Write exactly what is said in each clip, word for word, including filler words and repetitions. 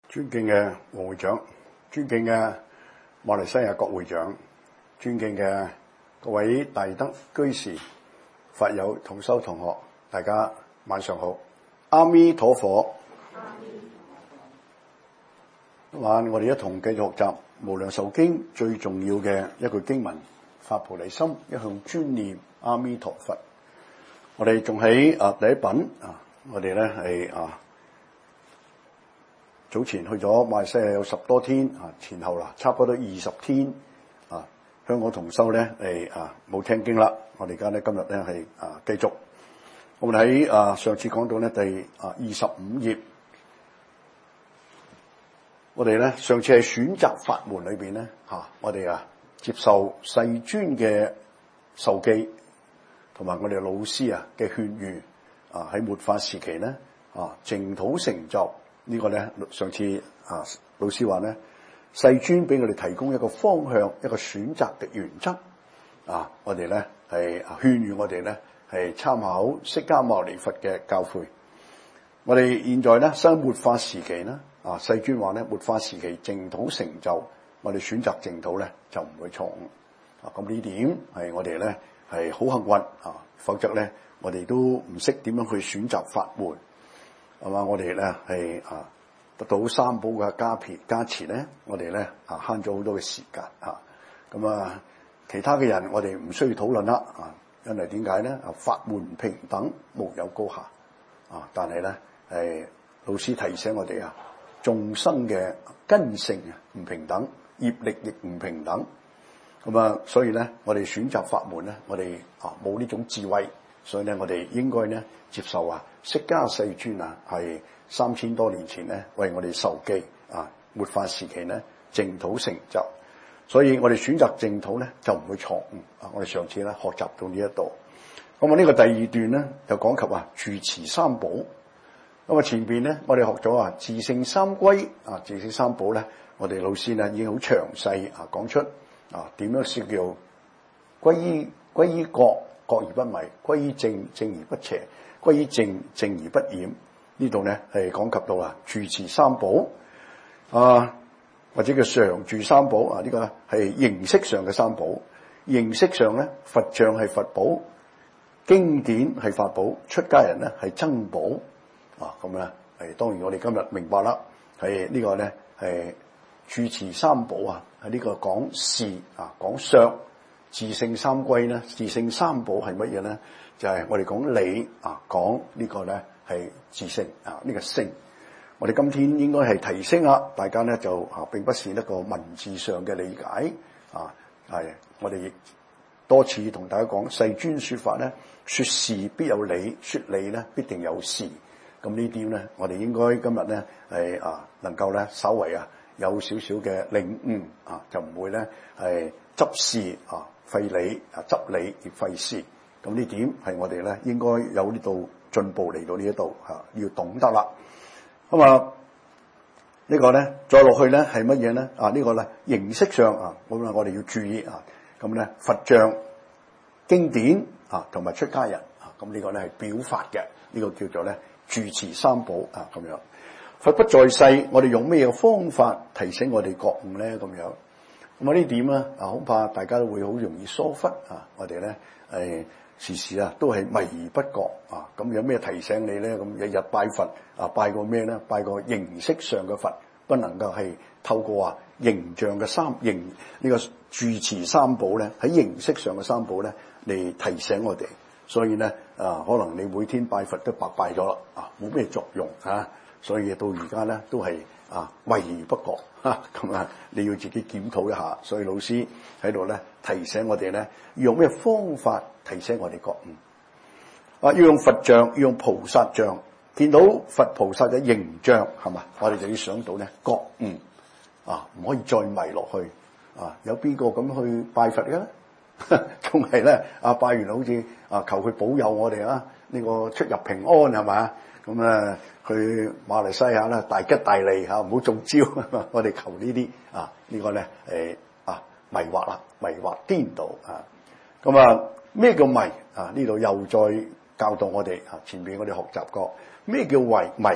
尊敬嘅黃會長，尊敬嘅馬來西亞國會長，尊敬嘅各位大德居士、法友同修同學，大家晚上好。阿彌陀佛。今晚我哋一同繼續學習無量壽經最重要嘅一句經文，發菩提心，一向專念阿彌陀佛。我哋仲喺啊第一品啊，我哋咧係啊早前去咗馬來西亞有十多天啊，前後啦差不多二十天啊。香港同修咧係啊冇聽經啦，我哋而家咧今日咧係啊繼續。我哋喺啊上次講到咧第啊二十五頁，我哋咧上次係選擇法門裏邊咧嚇，我哋啊接受世尊嘅授記，同埋我哋老師啊嘅勸喻啊，喺末法時期咧啊淨土成就呢個咧，上次啊老師話咧，世尊俾我哋提供一個方向，一個選擇嘅原則啊，我哋咧係勸喻我哋咧係參考釋迦牟尼佛嘅教誨。我哋現在咧生末法時期咧啊，世尊話咧末法時期淨土成就，我哋選擇淨土咧就唔會錯誤啊。咁呢點係我哋咧係好幸運啊，否則咧我哋都唔識點樣去選擇法門。係嘛？我哋咧係啊得到三寶嘅加持加持咧，我哋咧啊慳咗好多嘅時間啊。咁啊，其他嘅人我哋唔需要討論啦啊，因為點解咧？啊，法門平等，無有高下啊。但係咧係老師提醒我哋啊，眾生嘅根性啊唔平等，業力亦唔平等。咁啊，所以咧我哋選擇法門咧，我哋啊冇呢種智慧。所以咧，我哋應該咧接受啊，釋迦世尊啊，係三千多年前咧為我哋授記啊，末法時期咧淨土成就。所以我哋選擇淨土咧就唔會錯誤啊！我哋上次咧學習到呢一度，咁啊呢個第二段咧就講及啊住持三寶。咁啊前邊咧我哋學咗啊自性三歸啊，自性三寶咧，我哋老師咧已經好詳細啊講出啊點樣先叫歸依歸依覺。覺而不迷，歸於正，正而不邪，歸於正，正而不染。呢度咧係講及到啊住持三寶啊，或者叫常住三寶啊。呢、這個係形式上嘅三寶。形式上咧，佛像係佛寶，經典係法寶，出家人咧係僧寶啊。咁咧係當然我哋今日明白啦，係呢個咧係住持三寶啊，係呢個講事啊，講相。自性三歸咧，自性三寶係乜嘢咧？就係、是、我哋講理啊，講呢個咧係自性啊，呢、這個性。我哋今天應該係提升啊，大家咧就啊並不是一個文字上嘅理解啊，係我哋亦多次同大家講，世尊說法咧，說事必有理，說理咧必定有事。咁呢啲咧，我哋應該今日咧係啊能夠咧稍為啊有少少嘅領悟啊，就唔會咧係執事啊。廢理啊，執理亦廢事，咁呢點係我哋咧應該有呢度進步嚟到呢一度嚇，要懂得啦。咁啊，呢個咧再落去咧係乜嘢咧？啊，呢個咧形式上啊，咁啊我哋要注意啊。咁咧佛像、經典啊，同埋出家人啊，咁呢個咧係表法嘅，呢個叫做咧住持三寶啊咁樣。佛不在世，我哋用咩方法提醒我哋覺悟咧？咁樣。咁啊呢點咧啊，恐怕大家都會好容易疏忽啊！我哋咧誒時時啊都係迷而不覺啊！咁有咩提醒你咧？咁日日拜佛啊，拜個咩咧？拜個形式上嘅佛，不能夠係透過啊形象嘅三形呢個住持三寶咧，喺形式上嘅三寶咧嚟提醒我哋。所以咧啊，可能你每天拜佛都白拜咗啦啊，冇咩作用啊！所以到而家咧都係啊迷而不覺嚇，咁啊你要自己檢討一下。所以老師喺度咧提醒我哋咧，要用咩方法提醒我哋覺悟啊？要用佛像，要用菩薩像，見到佛菩薩嘅形象係嘛？我哋就要想到咧覺悟啊，唔可以再迷落去啊！有邊個咁去拜佛嘅咧？仲係咧啊拜完好似啊求佢保佑我哋啊呢個出入平安係嘛？咁啊，去馬來西亞啦，大吉大利嚇，唔好中招。我哋求呢啲啊，呢個咧誒啊迷惑啦，迷惑顛倒啊。咁啊，咩叫迷啊？呢度又再教導我哋啊。前邊我哋學習過咩叫迷迷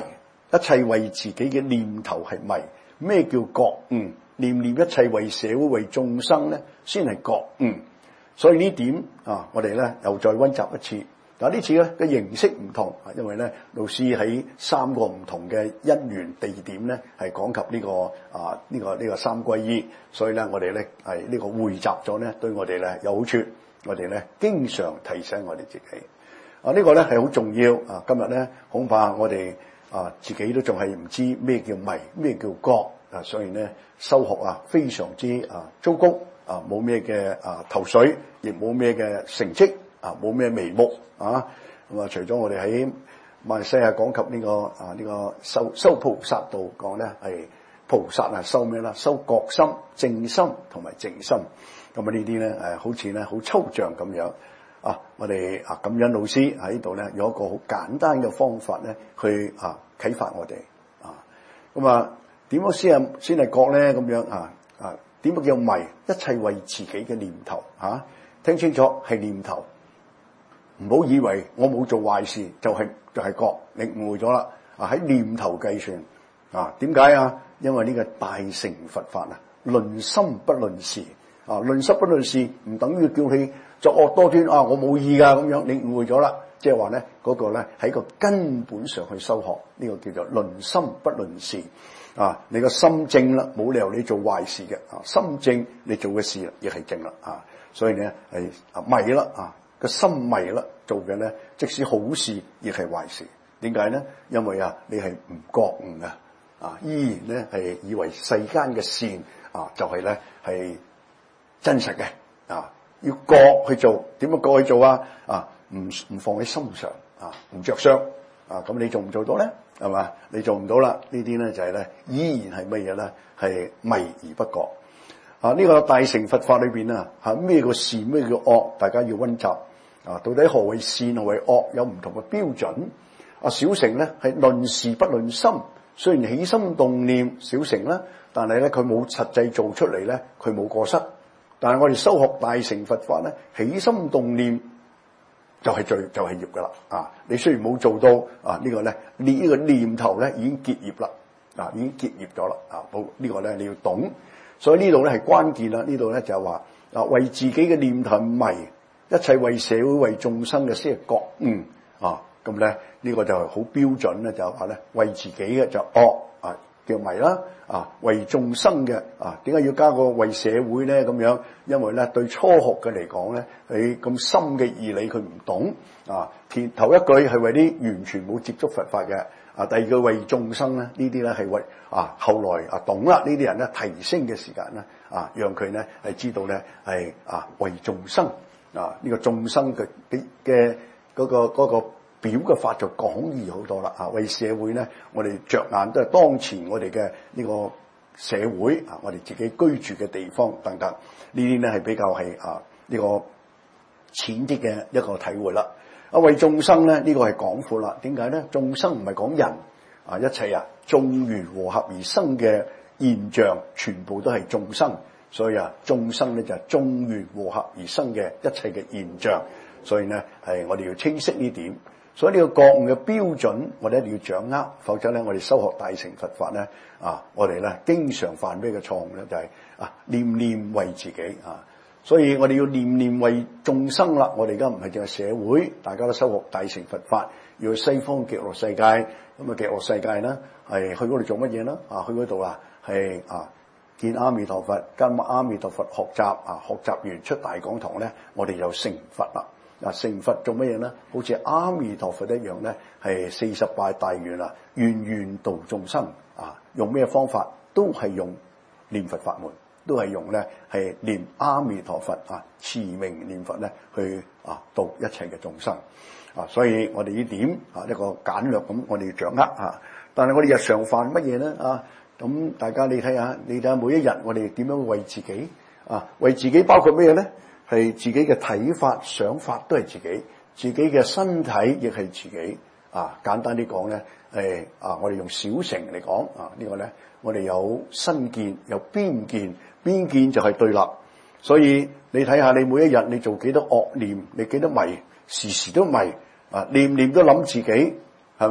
一切為自己嘅念頭係迷。咩叫覺悟？念念一切為社會為眾生咧，先係覺悟。所以呢點啊，我哋咧又再溫習一次。嗱，呢次咧嘅形式唔同，因為咧老師喺三個唔同嘅因緣地點咧係講及呢、這個啊呢、這個呢、這個三歸依，所以咧我哋咧係呢個匯集咗咧對我哋咧有好處。我哋咧經常提醒我哋自己啊，這個、呢個咧係好重要啊。今日咧恐怕我哋啊自己都仲係唔知咩叫迷，咩叫覺啊，所以咧修學啊非常之啊糟糕啊，冇咩嘅啊頭緒，亦冇咩嘅成績啊，冇咩眉目啊。咁啊，除咗我哋喺馬來西亞講及呢、這個啊呢、這個修修菩薩道講咧係菩薩啊修咩啦？修覺心、正心同埋淨心。咁啊呢啲咧誒好似咧好抽象咁樣啊！我哋啊感恩老師喺度咧有一個好簡單嘅方法咧去啊啟發我哋啊。咁啊點樣先係先係覺咧？咁樣啊啊點樣叫迷？一切為自己嘅念頭嚇、啊，聽清楚係念頭，唔好以為我冇做壞事就係、是、就係、是、覺，你誤會咗啦！啊喺念頭計算啊，點解啊？因為呢個大乘佛法啊，論心不論事。啊，論心不論事，唔等於叫你作惡多端啊！我冇意噶咁樣，你誤會咗啦。即係話咧，嗰、那個咧喺個根本上去修學，呢、這個叫做論心不論事。啊，你個心正啦，冇理由你做壞事嘅。啊，心正，你做嘅事亦係正啦。啊，所以咧係迷啦，啊個心迷啦，做嘅咧即使好事亦係壞事。點解咧？因為啊，你係唔覺悟嘅，啊依然咧係以為世間嘅善啊就係咧係真實嘅啊，要覺去做，點樣覺去做啊？啊，唔唔放喺心上啊，唔着相啊，咁你做唔做到咧？係嘛？你做唔到啦，呢啲咧就係咧，依然係乜嘢咧？係迷而不覺啊！呢個大乘佛法裏邊啊，嚇咩叫善，咩叫惡？大家要溫習啊！到底何為善，何為惡？有唔同嘅標準啊！小乘咧係論事不論心，雖然起心動念小乘啦，但係咧佢冇實際做出嚟咧，佢冇過失。但係我哋修學大乘佛法咧，起心動念就係罪，就係業噶啦啊！你雖然冇做到啊，這個、呢個咧呢呢個念頭咧已經結業啦啊，已經結業咗啦啊！好、這個、呢個咧你要懂，所以呢度咧係關鍵啦。呢度咧就係話啊，為自己嘅念頭迷，一切為社會為眾生嘅先係覺悟啊！咁咧呢個就係好標準咧，就係話咧為自己嘅就惡啊叫迷啦。啊，為眾生嘅啊，點解要加個為社會咧？咁樣，因為咧對初學嘅嚟講咧，佢咁深嘅義理佢唔懂啊。前頭一句係為啲完全冇接觸佛法嘅啊，第二句為眾生咧，呢啲咧係為啊後來啊懂啦，呢啲人咧提升嘅時間咧啊，讓佢咧係知道咧係啊為眾生啊呢、這個眾生嘅嘅嗰個嗰個。那個表嘅法就廣義好多啦啊！為社會咧，我哋着眼都係當前我哋嘅呢個社會啊，我哋自己居住嘅地方等等，呢啲咧係比較係啊呢個淺啲嘅一個體會啦。啊，為眾生咧，呢個係廣闊啦。點解咧？眾生唔係講人啊，一切啊眾緣和合而生嘅現象，全部都係眾生。所以啊，眾生咧就係眾緣和合而生嘅一切嘅現象。所以咧係我哋要清晰呢點。所以呢個覺悟嘅標準，我哋一定要掌握，否則咧，我哋修學大乘佛法咧，啊，我哋咧經常犯咩嘅錯誤咧，就係、是、啊念念為自己啊，所以我哋要念念為眾生啦。我哋而家唔係淨係社會，大家都修學大乘佛法，要去西方極樂世界，咁啊極樂世界咧係去嗰度做乜嘢咧？啊，去嗰度啊係啊見阿彌陀佛，跟阿彌陀佛學習啊，學習完出大講堂咧，我哋就成佛啦。嗱，成佛做乜嘢咧？好似阿彌陀佛一樣咧，係四十八大願啊，願願度眾生啊！用咩方法？都係用念佛法門，都係用咧係念阿彌陀佛啊，持名念佛咧去啊度一切嘅眾生啊！所以我哋呢點啊一個簡略咁，我哋要掌握啊。但係我哋日常犯乜嘢咧啊？咁大家你睇下，你睇下每一日我哋點樣為自己啊？為自己包括咩咧？係自己嘅睇法、想法都係自己，自己嘅身體亦係自己啊！簡單啲講咧，誒啊，我哋用小乘嚟講啊，這個、呢個咧，我哋有身見，有邊見，邊見就係對立。所以你睇下，你每一日你做幾多惡念，你幾多迷，時時都迷啊，念念都諗自己，係咪啊？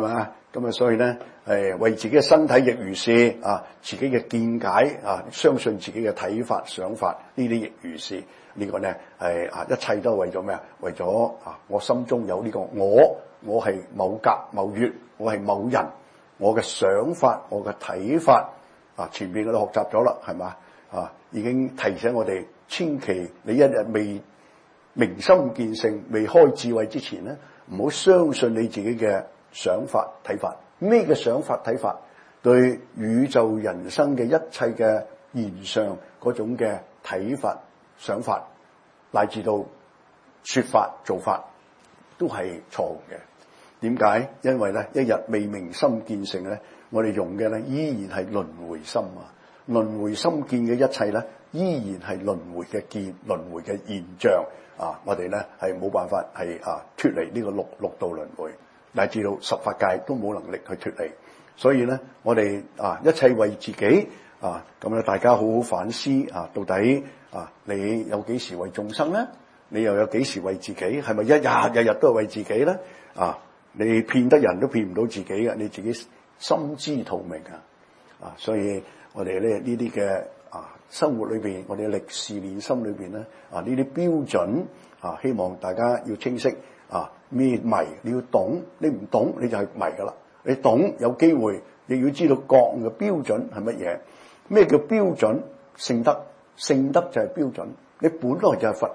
咁啊，所以咧誒為自己嘅身體亦如是啊，自己嘅見解啊，相信自己嘅睇法想法呢啲亦如是。呢個咧係啊，一切都係為咗咩啊？為咗啊，我心中有呢個我，我係某格某月，我係某人，我嘅想法，我嘅睇法啊，前邊我都學習咗啦，係嘛啊？已經提醒我哋，千祈你一日未明心見性、未開智慧之前咧，唔好相信你自己嘅想法睇法。咩嘅想法睇法？對宇宙人生嘅一切嘅現象嗰種嘅睇法、想法，乃至到說法、做法，都係錯誤嘅。點解？因為咧，一日未明心見性咧，我哋用嘅咧依然係輪迴心啊！輪迴心見嘅一切咧，依然係輪迴嘅見、輪迴嘅現象啊！我哋咧係冇辦法係啊脫離呢個六六道輪迴，乃至到十法界都冇能力去脫離。所以咧，我哋啊一切為自己啊，咁咧大家好好反思啊，到底啊你有幾時為眾生咧？你又有幾時為自己？係咪一日日日都係為自己咧？啊，你騙得人都騙唔到自己嘅，你自己心知肚明啊！啊，所以我哋咧呢啲嘅啊生活裏邊，我哋嘅歷事練心裏邊咧啊呢啲標準啊，希望大家要清晰啊咩迷你要懂，你唔懂你就係迷噶啦。你懂有機會，亦要知道覺悟嘅標準係乜嘢？咩叫標準？聖德，聖德就係標準。你本來就係佛，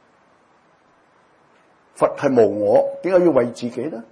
佛係無我，點解要為自己咧？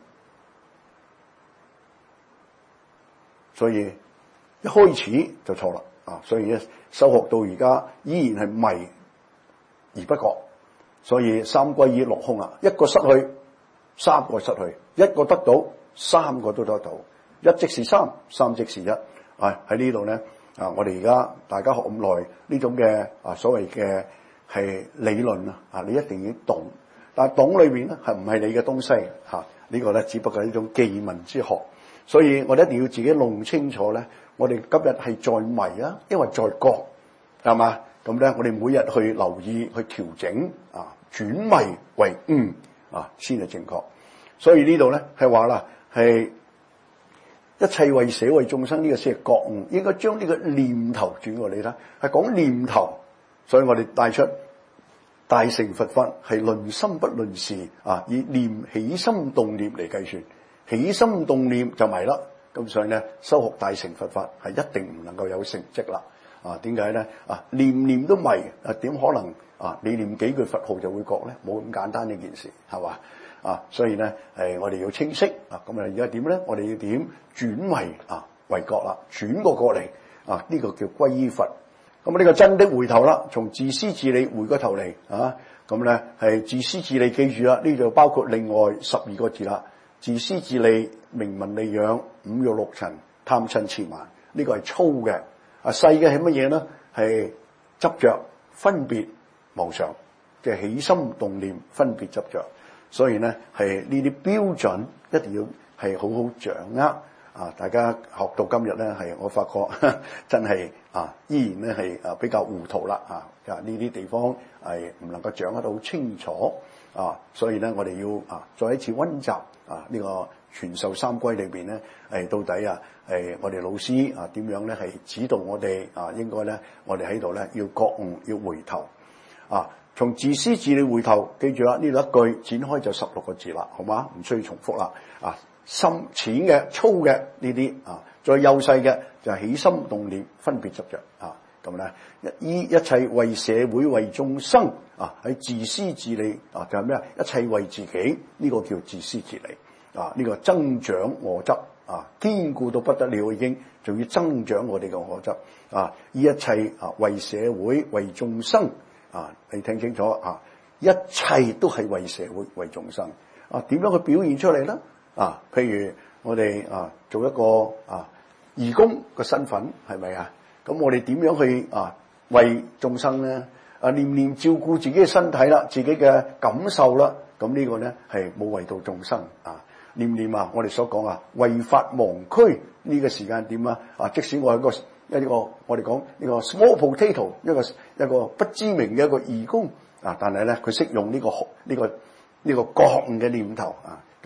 所以一開始就錯啦啊！所以咧修學到而家依然係迷而不覺，所以三歸依六空啊！一個失去，三個失去；一個得到，三個都得到。一即是三，三即是一。啊喺呢度咧啊！我哋而家大家學咁耐呢種嘅啊所謂嘅係理論啊啊！你一定要懂，但係懂裏邊咧係唔係你嘅東西嚇？呢個咧只不過係一種記文之學。所以我哋一定要自己弄清楚咧，我哋今日係在迷啊，因為在覺，係嘛？咁咧，我哋每日去留意、去調整啊，轉迷為悟啊，先係正確。所以呢度咧係話啦，係一切為捨為眾生呢個先係覺悟，應該將呢個念頭轉過嚟啦，係講念頭。所以我哋帶出大乘佛法係論心不論事啊，以念起心動念嚟計算。起心動念就迷啦，咁所以咧修學大乘佛法係一定唔能夠有成績啦。啊，點解咧？啊，念念都迷，啊點可能啊？你念幾句佛號就會覺咧？冇咁簡單呢件事，係嘛？啊，所以咧誒，我哋要清晰啊。咁啊，而家點咧？我哋要點轉為啊為覺啦，轉過過嚟啊，呢個叫歸依佛。咁啊，呢個真的回頭啦，從自私自利回過頭嚟啊。咁咧係自私自利，記住啦，呢就包括另外十二個字啦。自私自利、名聞利養、五欲六塵、貪嗔癡慢，呢個係粗嘅。啊，細嘅係乜嘢咧？係執着、分別、妄想，即係起心動念、分別執着。所以咧係呢啲標準一定要係好好掌握。啊，大家學到今日咧，係我發覺呵呵真係啊，依然咧係啊比較糊塗啦。啊，呢啲地方係唔能夠掌握到好清楚。啊，所以咧我哋要啊再一次溫習啊呢個傳授三歸裏邊咧，誒到底啊誒我哋老師啊點樣咧係指導我哋啊應該咧我哋喺度咧要覺悟要回頭啊，從自私自利回頭，記住啦，呢度一句展開就十六個字啦，好嗎？唔需要重複啦。啊，深淺嘅粗嘅呢啲啊，再幼細嘅就係起心動念分別執着啊。咁咧，依一切為社會為眾生啊，喺自私自利啊，就係咩啊？一切為自己，呢、這個叫自私自利啊！呢、這個增長我執啊，堅固到不得了，已經仲要增長我哋嘅我執啊！依一切啊為社會為眾生啊，你聽清楚啊！一切都係為社會為眾生啊！點樣去表現出嚟咧？啊，譬如我哋啊做一個啊義工嘅身份，係咪啊？咁我哋點樣去啊為眾生咧？啊念念照顧自己嘅身體啦，自己嘅感受啦，咁呢個咧係冇為到眾生啊！念念啊，我哋所講啊，為法忘軀呢個時間點啊！啊，即使我係一個一個我哋講呢個 small potato， 一個一個不知名嘅一個義工啊，但係咧佢識用呢個呢個呢個覺悟嘅念頭啊，咁咧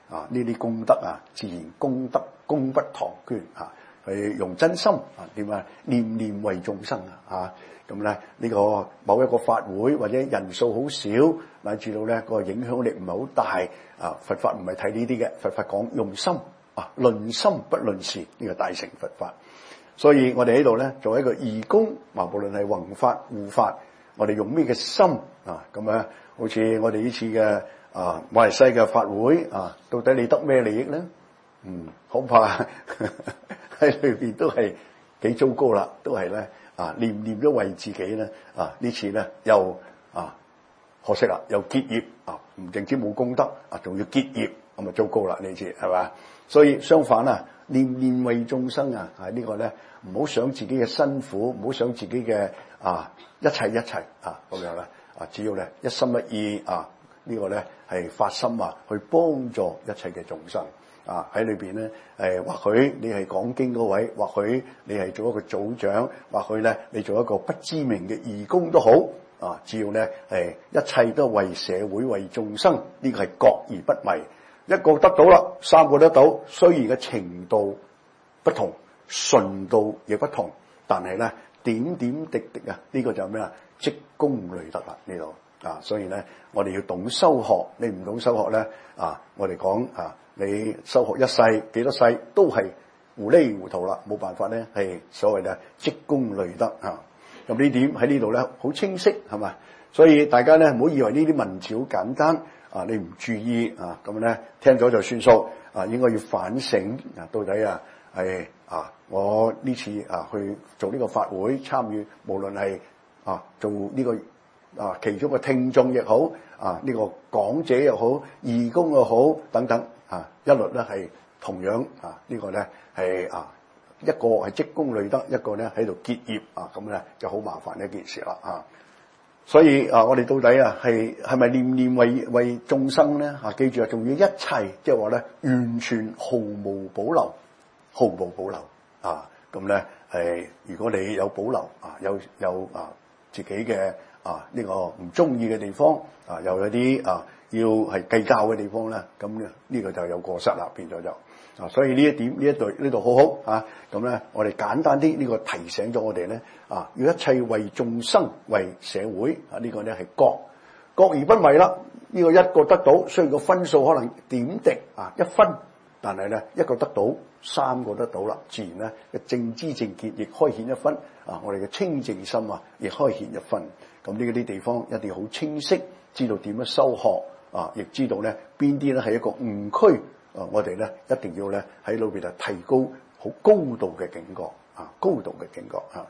啊，呢啲功德啊，自然功德功不唐捐啊。係用真心啊，點啊念念為眾生啊，咁咧呢個某一個法會或者人數好少，乃至到咧個影響力唔係好大啊。佛法唔係睇呢啲嘅，佛法講用心啊，論心不論事，呢個大乘佛法。所以我哋喺度咧作為一個義工，啊，無論係弘法護法，我哋用咩嘅心啊？咁啊，好似我哋呢次嘅啊馬來西亞嘅法會啊，到底你得咩利益咧？嗯，恐怕喺裏邊都係幾糟糕啦，都係咧啊，念念都為自己咧啊，呢次咧又啊可惜啦，又結業啊，唔淨止冇功德啊，仲要結業，咁啊糟糕啦呢次係嘛？所以相反啊，念念為眾生啊，係、這個、呢個咧唔好想自己嘅辛苦，唔好想自己嘅啊一切一切啊咁樣啦啊，只要咧一心一意啊，這個、呢個咧係發心啊，去幫助一切嘅眾生。啊！喺裏邊咧，誒或許你係講經嗰位，或許你係做一個組長，或許咧你做一個不知名嘅義工都好，啊！只要咧係一切都為社會為眾生，呢個係覺而不迷，一個得到啦，三個得到，雖然嘅程度不同，順度亦不同，但係咧點點滴滴啊，呢個就係咩啊？積功累德啦呢度啊！所以咧，我哋要懂修學，你唔懂修學咧啊，我哋講啊。你修學一世幾多世都係糊裏糊塗啦，冇辦法咧係所謂嘅積功累德啊。咁呢點喺呢度咧好清晰係嘛？所以大家咧唔好以為呢啲文字好簡單啊，你唔注意啊，咁咧聽咗就算數啊，應該要反省啊，到底啊係啊我呢次啊去做呢個法會參與，無論係啊做呢個啊其中嘅聽眾亦好啊，呢個講者又好，義工又好等等。啊，一律咧係同樣啊，這個、呢個咧係啊一個係積功累德，一個咧喺度結業啊，咁咧就好麻煩一件事啦啊！所以啊，我哋到底啊係係咪念念為為眾生咧？啊，記住啊，仲要一切，即係話咧完全毫無保留，毫無保留啊！咁咧係如果你有保留啊，有有啊自己嘅啊呢、這個唔中意嘅地方啊，又有啲啊。要係計較嘅地方咧，咁呢呢個就有過失啦，變咗就啊，所以呢一點呢一對呢度好好啊，咁咧我哋簡單啲呢個提醒咗我哋咧啊，要一切為眾生為社會啊，呢個咧係覺覺而不迷啦。呢個一個得到，雖然個分數可能點滴啊一分，但係咧一個得到，三個得到啦，自然咧嘅正知正見亦開顯一分啊，我哋嘅清淨心啊亦開顯一分。咁呢啲地方一定要好清晰，知道點樣修學。啊！亦知道咧邊啲咧係一個誤區啊！我哋咧一定要咧喺裏邊啊提高好高度嘅警覺啊！高度嘅警覺啊！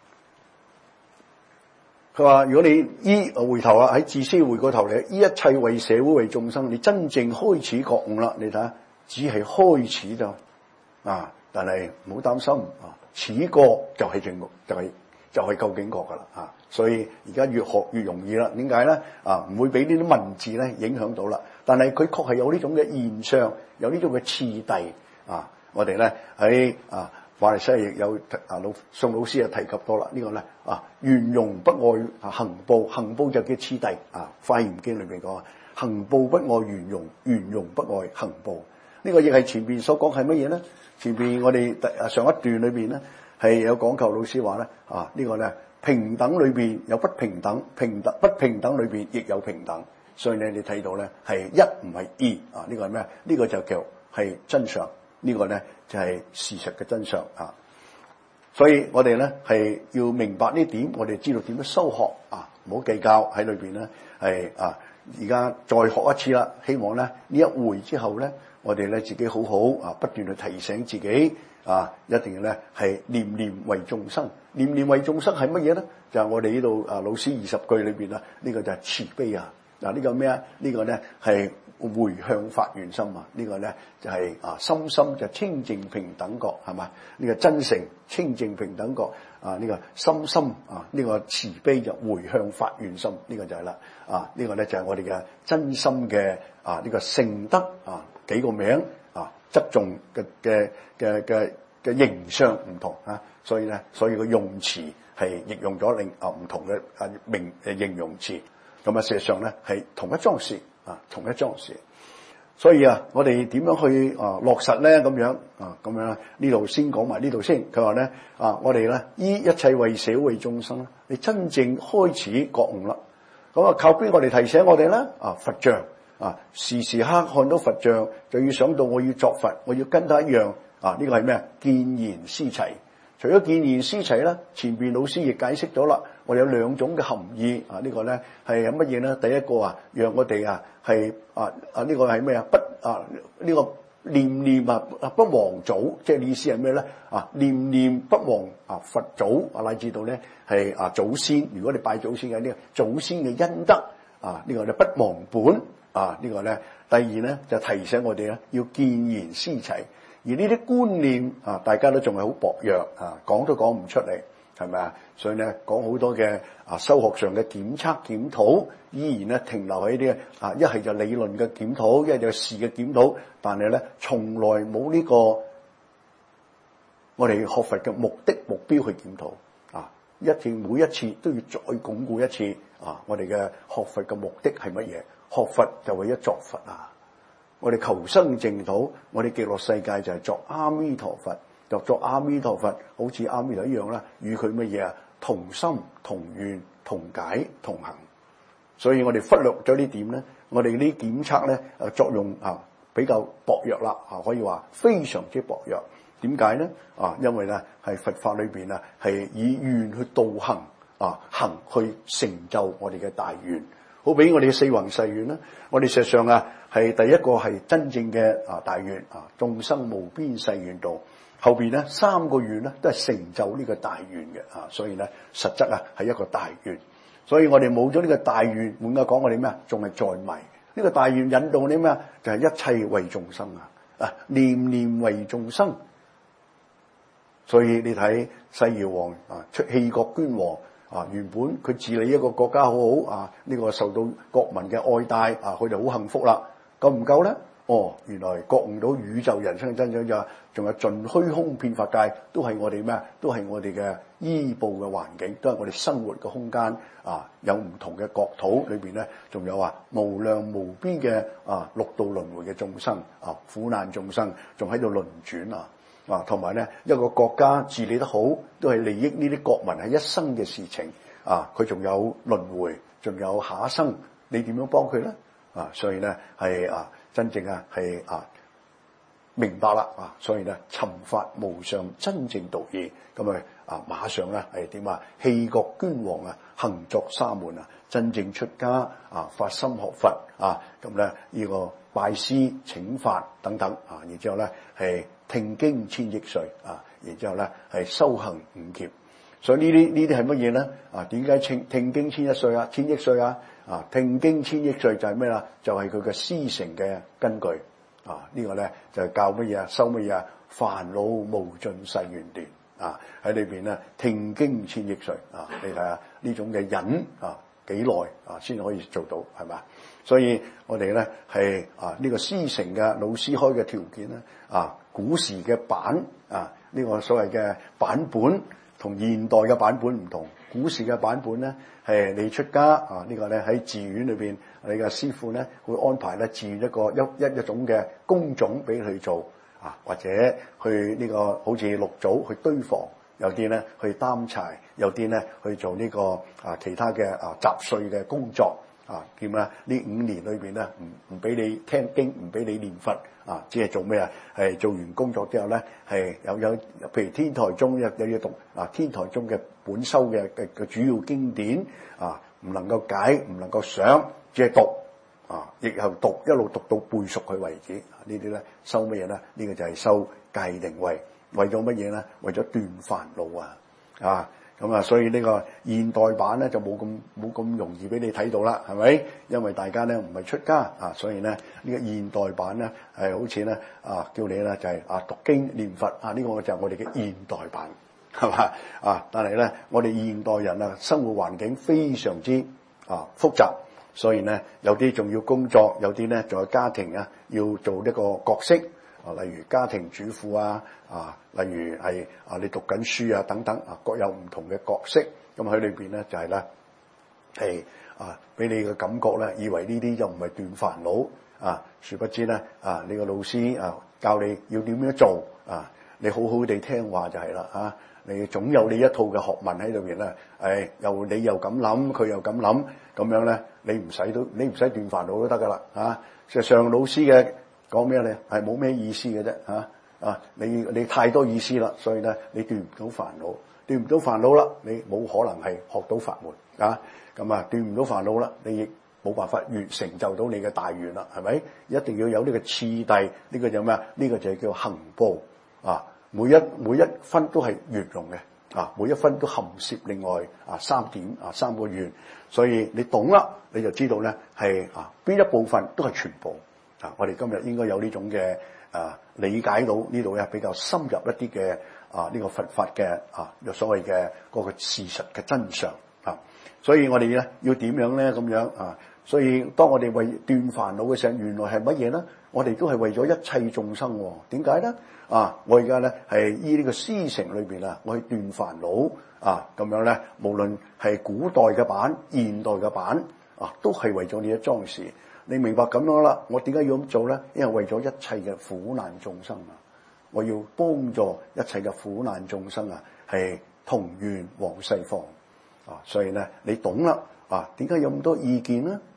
佢話：如果你依回頭啊喺自私回過頭嚟，依一切為社會為眾生，你真正開始覺悟啦！你睇下，只係開始咋啊！但係唔好擔心啊！此過就係正目，就係、是、就係、是、夠警覺噶啦啊！所以而家越學越容易啦，點解咧？啊，唔會俾呢啲文字咧影響到啦。但係佢確係有呢種嘅現象，有呢種嘅次第啊。我哋咧喺啊馬來西亞亦有啊老宋老師啊提及多啦。這個、呢個咧啊圓融不愛啊行報，行報就叫次第啊。《華嚴經》裏邊講啊，行報不愛圓融，圓融不愛行報。呢、這個亦係前邊所講係乜嘢咧？前邊我哋上一段裏邊咧係有講求老師話咧啊、這個、呢個咧。平等裏邊有不平等，平等不平等裏邊亦有平等，所以咧你睇到咧係一唔係二啊？呢個係咩？呢個就叫係真相，呢個咧就係事實嘅真相啊！所以我哋咧係要明白呢點，我哋知道點樣修學啊！唔好計較喺裏邊咧係啊！而家再學一次啦，希望咧呢一回之後咧，我哋咧自己好好啊，不斷去提醒自己。啊！一定要咧係念念為眾生，念念為眾生係乜嘢咧？就係、是、我哋呢度啊老師二十句裏邊啊，呢、這個就係慈悲啊！嗱、這個，呢個咩啊？呢個咧係回向發願心啊！呢、這個咧就係、是、啊心心就清淨平等覺係嘛？呢、這個真誠清淨平等覺啊！呢、這個心心啊！呢、這個慈悲就回向發願心，呢、這個就係啦啊！呢、這個咧就係我哋嘅真心嘅啊呢、這個聖德啊幾個名。啊，側重嘅嘅嘅嘅嘅形象唔同啊，所以咧，所以個用詞係亦用咗另啊唔同嘅啊名誒形容詞，咁啊事實上咧係同一樁事啊，同一樁事。 所以啊，我哋點樣去啊落實咧？咁樣啊，咁樣呢度先講埋呢度先。佢話咧啊，我哋咧依一切為社會眾生咧，你真正開始覺悟啦。咁啊，靠邊個嚟提醒我哋咧？啊，佛像啊，時時刻看到佛像，就要想到我要作佛，我要跟他一樣啊。呢、這個係咩啊？見賢思齊。除咗見賢思齊咧，前邊老師亦解釋咗啦。我哋有兩種嘅含義啊，這個、呢個咧係有乜嘢咧？第一個啊，讓我哋啊係啊啊呢、這個係咩啊？不啊呢、這個念念啊不忘祖，即係意思係咩咧？啊念念不忘啊佛祖啊，乃至到咧係啊祖先。如果你拜祖先嘅呢個祖先嘅恩德啊，呢、這個咧不忘本啊，這個、呢個咧第二咧就提醒我哋咧要見賢思齊。而呢啲觀念啊，大家都仲係好薄弱啊，講都講唔出嚟，係咪啊？所以咧講好多嘅啊，修學上嘅檢測檢討，依然咧停留喺啲啊，一係就理論嘅檢討，一係就事嘅檢討，但係咧從來冇呢個我哋學佛嘅目的目標去檢討啊，一次每一次都要再鞏固一次啊，我哋嘅學佛嘅目的係乜嘢？學佛就為咗作佛啊！我哋求生淨土，我哋極樂世界就係作阿彌陀佛，就作阿彌陀佛，好似阿彌陀一樣啦，與佢乜嘢啊？同心同願同解同行。所以我哋忽略咗呢點咧，我哋呢檢測咧誒作用啊比較薄弱啦啊，可以話非常之薄弱。點解咧？啊，因為咧係佛法裏邊啊係以願去導行啊，行去成就我哋嘅大願。好比我哋嘅四弘誓願啦，我哋事實上啊係第一個係真正嘅啊大願啊，眾生無邊誓願度。後邊咧三個願咧都係成就呢個大願嘅啊，所以咧實質啊係一個大願。所以我哋冇咗呢個大願，換句講我哋咩啊？仲係在迷。呢、這個大願引導啲咩啊？就係、是、一切為眾生啊，啊念念為眾生。所以你睇西堯王啊，出棄國捐王。啊，原本佢治理一個國家好好啊，呢、這個受到國民嘅愛戴啊，佢哋好幸福啦。夠唔夠咧？哦，原來覺悟到宇宙人生嘅真相就仲有盡虛空遍法界，都係我哋咩啊？都係我哋嘅依報嘅環境，都係我哋生活嘅空間啊。有唔同嘅國土裏邊咧，仲有啊無量無邊嘅啊六道輪迴嘅眾生啊，苦難眾生仲喺度輪轉啊。啊，同埋咧，一個國家治理得好，都係利益呢啲國民係一生嘅事情啊！佢仲有輪迴，仲有下一生，你點樣幫佢咧？啊，所以咧係啊，真正啊係啊明白啦啊！所以咧尋法無上真正道義，咁啊啊馬上咧係點啊？棄國捐王啊，行作沙門啊，真正出家啊，發心學佛啊，咁咧呢個拜師請法等等啊，然之後咧係聽經千億歲啊，然之後咧係修行五劫。所以呢啲呢啲係乜嘢咧？啊，點解聽聽經千億歲啊？千億歲啊？啊，聽經千億歲就係咩啦？就係佢嘅師承嘅根據啊！這個、呢個咧就係、是、教乜嘢啊？修乜嘢啊？煩惱無盡誓願斷啊！喺裏邊咧聽經千億歲啊！你睇下呢種嘅忍啊幾耐啊先可以做到係嘛？所以我哋咧係啊呢、這個師承嘅老師開嘅條件咧啊，古時嘅版啊呢、這個所謂嘅版本同現代嘅版本唔同。古時嘅版本咧係你出家啊，這個、呢個咧喺寺院裏邊，你嘅師傅咧會安排咧自願一個一一一種嘅工種俾佢做啊，或者去呢、這個好似六祖去堆房，有啲咧去擔柴，有啲咧去做呢、這個啊其他嘅啊雜碎嘅工作。啊，點啊？呢五年裏邊咧，唔唔俾你聽經，唔俾你念佛，啊，只係做咩啊？係做完工作之後咧，係有有，譬如天台宗有有嘢讀，啊，天台宗嘅本修嘅嘅嘅主要經典，啊，唔能夠解，唔能夠想，只係讀，啊，亦後讀一路讀到背熟佢為止。啊、呢啲咧修乜嘢咧？呢、這個就係修戒定慧，為咗乜嘢咧？為咗斷煩惱啊！啊！咁啊，所以呢個現代版咧就冇咁冇咁容易俾你睇到啦，係咪？因為大家咧唔係出家啊，所以咧呢、這個現代版咧係好似咧啊叫你咧就係、是、啊讀經念佛啊，呢、這個就係我哋嘅現代版，係嘛啊？但係咧我哋現代人啊生活環境非常之啊複雜，所以咧有啲仲要工作，有啲咧仲有家庭啊要做一個角色。啊，例如家庭主婦啊，啊，例如係啊，你讀緊書啊，等等啊，各有唔同嘅角色。咁喺裏邊咧，就係咧係啊，俾你嘅感覺咧，以為呢啲就唔係斷煩惱啊，殊不知咧啊，你個老師啊教你要點樣做啊，你好好地聽話就係啦啊，你總有你一套嘅學問喺裏邊咧，誒又你又咁諗，佢又咁諗，咁樣咧你唔使都你唔使斷煩惱都得噶啦啊！事實上老師嘅講咩咧係冇咩意思嘅啫嚇啊！你你太多意思啦，所以咧你斷唔到煩惱，斷唔到煩惱啦，你冇可能係學到法門啊！咁啊斷唔到煩惱啦，你亦冇辦法完成就到你嘅大願啦，係咪？一定要有呢個次第，呢、這個就咩啊？呢、這個就係叫行步啊！每一每一分都係圓融嘅啊，每一分都含攝另外啊三點啊三個願，所以你懂啦，你就知道咧係啊邊一部分都係全部啊！我哋今日應該有呢種嘅啊理解到呢度咧比較深入一啲嘅啊呢、這個佛法嘅啊所謂嘅嗰個事實嘅真相啊！所以我哋咧要點樣咧咁樣啊？所以當我哋為斷煩惱嘅時候，原來係乜嘢咧？我哋都係為咗一切眾生喎。點解咧？啊！我而家咧係依呢個師承裏邊啊，我去斷煩惱啊，咁樣咧，無論係古代嘅版、現代嘅版啊，都係為咗呢一樁事。你明白咁樣啦？我點解要咁做咧？因為為咗一切嘅苦難眾生啊，我要幫助一切嘅苦難眾生啊，係同願往西方啊。所以咧，你懂啦啊？點解有咁多意見咧？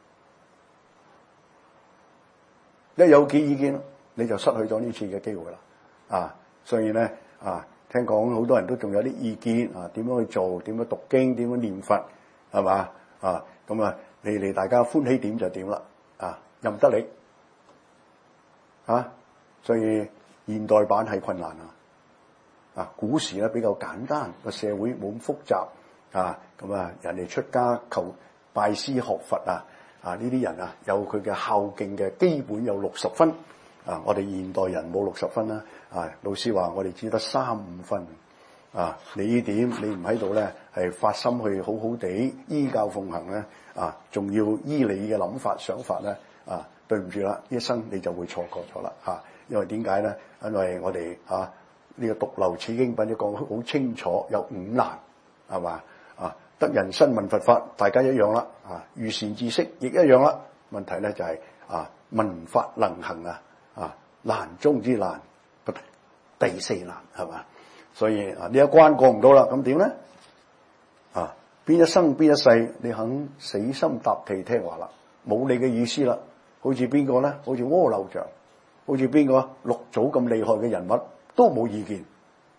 一有幾意見，你就失去咗呢次嘅機會啦，啊！所以咧啊，聽講好多人都仲有啲意見啊，點樣去做？點樣讀經？點樣念佛？係嘛？啊，咁啊，你哋大家歡喜點就點啦，啊，任得你，啊！所以現代版係困難啊，啊，古時咧比較簡單，個社會冇咁複雜啊，咁啊，人哋出家求拜師學佛啊。啊！呢啲人啊，有佢嘅孝敬嘅基本有六十分啊！我哋現代人冇六十分啦啊！老師話我哋只得三五分啊！你呢點你唔喺度咧，係發心去好好地依教奉行咧啊！仲要依你嘅諗法想法咧啊！對唔住啦，一生你就會錯過咗啦嚇！因為點解咧？因為我哋啊呢、這個讀漏此經品都講好清楚，有五難係嘛啊？得人身聞佛法，大家一樣啦啊！遇善知識亦一樣啦。問題咧就係、是、啊，聞法能行啊啊，難中之難，第四難係嘛？所以啊，呢一關過唔到啦，咁點咧？啊，邊一生邊一世，你肯死心塌地聽話啦，冇你嘅意思啦。好似邊個咧？好似阿耨像，好似邊個六祖咁厲害嘅人物都冇意見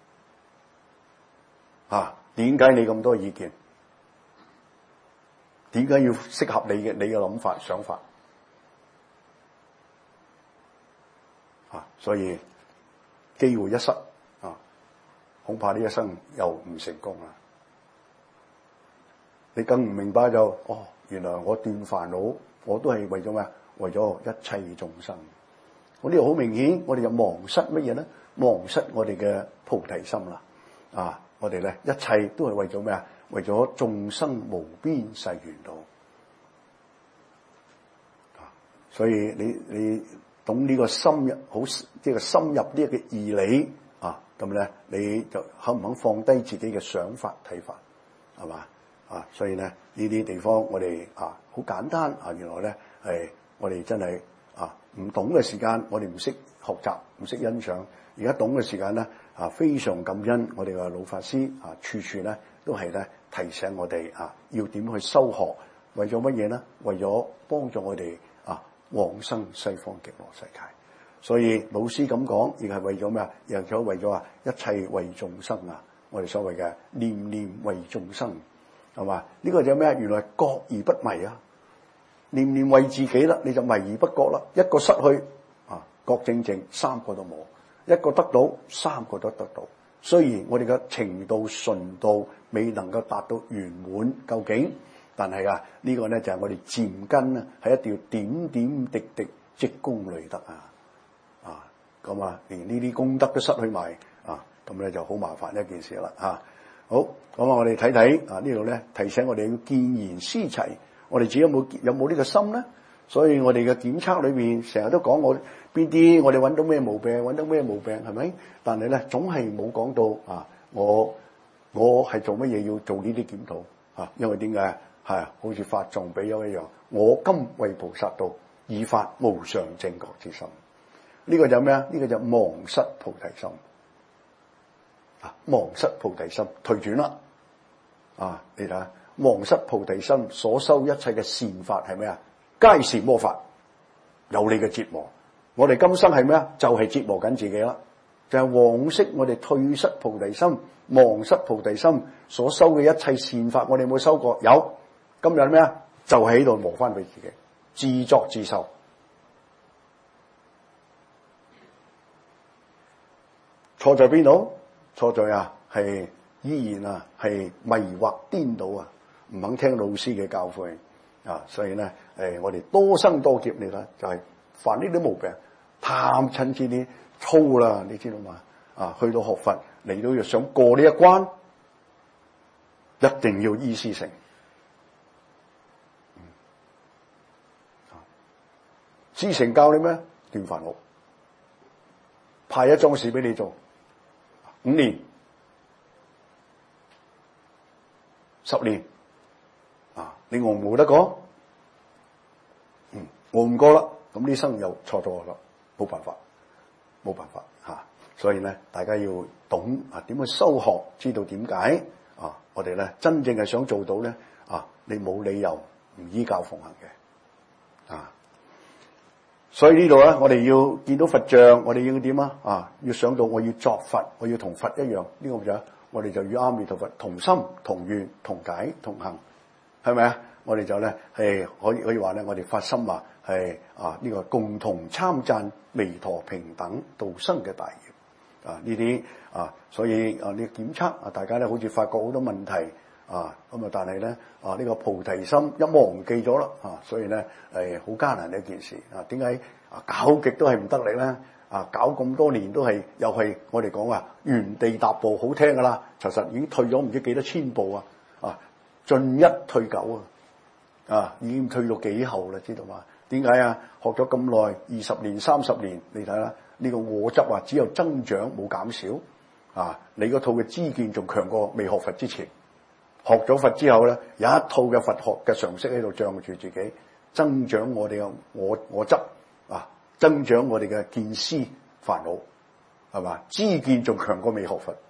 啊？點解你咁多意見？點解要適合你嘅你嘅諗法想法啊？所以機會一失啊，恐怕呢一生又唔成功啦。你更唔明白就哦，原來我斷煩惱，我都係為咗咩？為咗一切眾生。我呢度好明顯，我哋就忘失乜嘢咧？忘失我哋嘅菩提心啦。啊，我哋咧一切都係為咗咩啊？為咗眾生無邊誓願度，所以你你懂呢個深入好即係深入呢個義理啊，咁咧你就肯唔肯放低自己嘅想法睇法係嘛啊？所以咧呢啲地方我哋啊好簡單啊，原來咧係我哋真係啊唔懂嘅時間，我哋唔識學習，唔識欣賞。而家懂嘅時間咧啊，非常感恩我哋嘅老法師啊，處處咧都係咧。提醒我哋啊，要點去修學？為咗乜嘢呢？為咗幫助我哋啊，往生西方極樂世界。所以老師咁講，亦係為咗咩啊？亦係為咗啊，一切為眾生啊！我哋所謂嘅念念為眾生，係嘛？呢個就咩啊？原來覺而不迷啊！念念為自己啦，你就迷而不覺啦。一個失去啊，覺正正三個都冇；一個得到，三個都得到。雖然我哋嘅程度純度未能夠達到圓滿究竟，但係啊呢、這個咧就係、是、我哋漸根啊，係一定要點點滴滴積功累德啊啊咁啊，連呢啲功德都失去埋啊，咁咧就好麻煩一件事啦啊！好，咁啊我哋睇睇啊呢度咧提醒我哋要見賢思齊，我哋自己有冇有冇呢個心咧？所以我哋嘅檢測裏面成日都講我邊啲，我哋揾到咩毛病，揾到咩毛病係咪？但係咧總係冇講到啊，我我係做乜嘢要做呢啲檢討啊？因為點解係好似法藏比丘一樣，我今為菩薩道以發無上正覺之心。呢、這個就咩啊？呢、這個就忘失菩提心。啊，忘失菩提心，退轉啦。啊，你睇下，忘失菩提心所修一切嘅善法係咩啊？皆是魔法，有你嘅折磨。我哋今生係咩啊？就係、是、折磨緊自己啦。就係、是、往昔我哋退失菩提心、忘失菩提心所修嘅一切善法，我哋有冇修過？有。今日咩啊？就喺度磨翻俾自己，自作自受。錯在邊度？錯在啊，係依然啊，係迷惑顛倒啊，唔肯聽老師嘅教誨啊，所以咧，誒，我哋多生多劫嚟啦，就係、是、犯呢啲毛病，貪嗔痴啲粗啦，你知道嘛？啊，去到學佛嚟到要想過呢一關，一定要依師承。師承教你咩？斷煩惱，派一樁事俾你做。五年、十年，啊，你熬唔熬得過？嗯，熬唔過啦，咁呢生又錯咗啦，冇辦法，冇辦法吓、啊。所以咧，大家要懂啊，點去修學，知道點解啊？我哋咧真正係想做到咧啊，你冇理由唔依教奉行嘅啊。所以呢度咧，我哋要見到佛像，我哋要點啊？啊，要想到我要作佛，我要同佛一樣。呢、這個就我哋就與阿彌陀佛同心、同願、同解、同行，係咪啊？我哋就咧係可以可以話咧，我哋發心話係啊呢、這個共同參讚彌陀平等度生嘅大業啊！呢啲啊，所以啊，你檢測啊，大家咧好似發覺好多問題。啊，咁啊，但係咧，啊呢、這個菩提心一忘記咗啦，啊，所以咧，誒好艱難嘅一件事，啊，點解啊搞極都係唔得嚟咧？啊，搞咁多年都係又係我哋講話原地踏步，好聽噶啦，其實已經退咗唔知幾多千步啊，啊，進一退九啊，啊，已經退到幾後啦，知道嘛？點解啊？學咗咁耐，二十年、三十年，你睇啦，呢、這個我執啊，只有增長冇減少，啊，你嗰套嘅知見仲強過未學佛之前。學咗佛之後咧，有一套嘅佛學嘅常識喺度障住自己，增長我哋嘅我我執啊，增長我哋嘅見思煩惱，係嘛？知見仲強過未學佛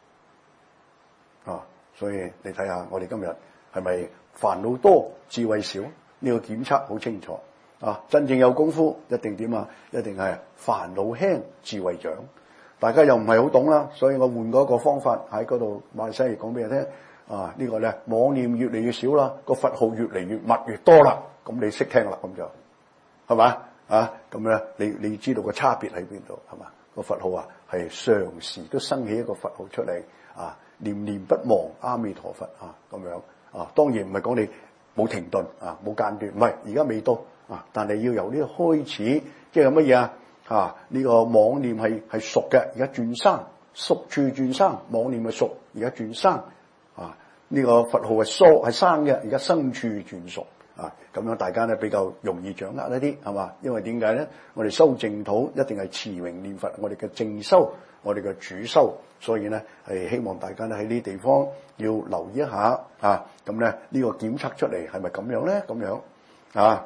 啊！所以你睇下，我哋今日係咪煩惱多智慧少？呢個檢測好清楚啊！真正有功夫，一定點啊？一定係煩惱輕智慧長。大家又唔係好懂啦，所以我換過一個方法喺嗰度馬來西亞講俾你聽。啊！這個、呢個咧妄念越嚟越少啦，個佛號越嚟越密越多啦，咁你識聽啦，咁就係嘛啊？咁咧你你知道個差別喺邊度係嘛？個佛號啊係常時都生起一個佛號出嚟啊，念念不忘阿彌陀佛啊，咁樣啊，當然唔係講你冇停頓啊，冇間斷，唔係而家未到啊，但係要由呢個開始，即係乜嘢啊？啊呢、這個妄念係係熟嘅，而家轉生，熟處轉生，妄念係熟，而家轉生。啊！呢、這個佛號係疏係生嘅，而家生處轉熟啊！咁樣大家咧比較容易掌握一啲，係嘛？因為點解咧？我哋修淨土一定係持榮念佛，我哋嘅正修，我哋嘅主修，所以咧係希望大家咧喺呢啲地方要留意一下啊！咁咧呢、這個檢測出嚟係咪咁樣咧？咁樣啊！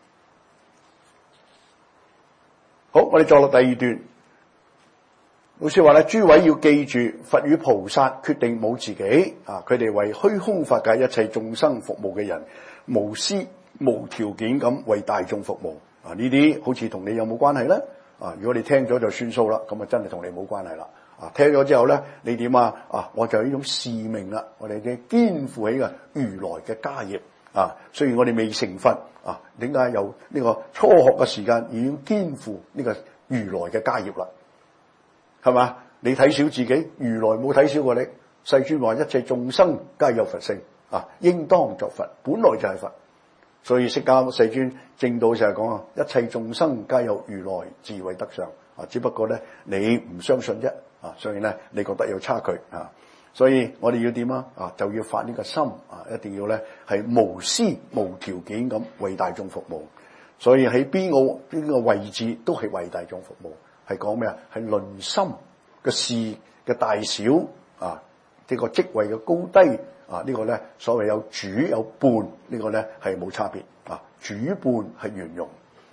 好，我哋再落第二段。老師話咧，諸位要記住，佛與菩薩決定冇自己啊！佢哋為虛空法界一切眾生服務嘅人，無私無條件咁為大眾服務啊！呢啲好似同你有冇關係咧？啊！如果你聽咗就算數啦，咁啊真係同你冇關係啦！啊，聽咗之後咧，你點啊？啊，我就有呢種使命啦，我哋嘅肩負起嘅如來嘅家業啊！雖然我哋未成佛啊，點解有呢個初學嘅時間已經肩負呢個如來嘅家業啦？係嘛？你睇小自己，如來冇睇小過你。世尊話一切眾生皆有佛性啊，應當作佛，本來就係佛。所以釋迦世尊正道就係講啊，一切眾生皆有如來智慧德相啊，只不過咧你唔相信啫啊，所以咧你覺得有差距啊。所以我哋要點啊？啊，就要發呢個心啊，一定要咧係無私無條件咁為大眾服務。所以喺邊個邊個位置都係為大眾服務。係講咩啊？係論心嘅事嘅大小啊，呢個職位嘅高低啊，呢個咧所謂有主有伴，呢個咧係冇差別啊。主伴係圓融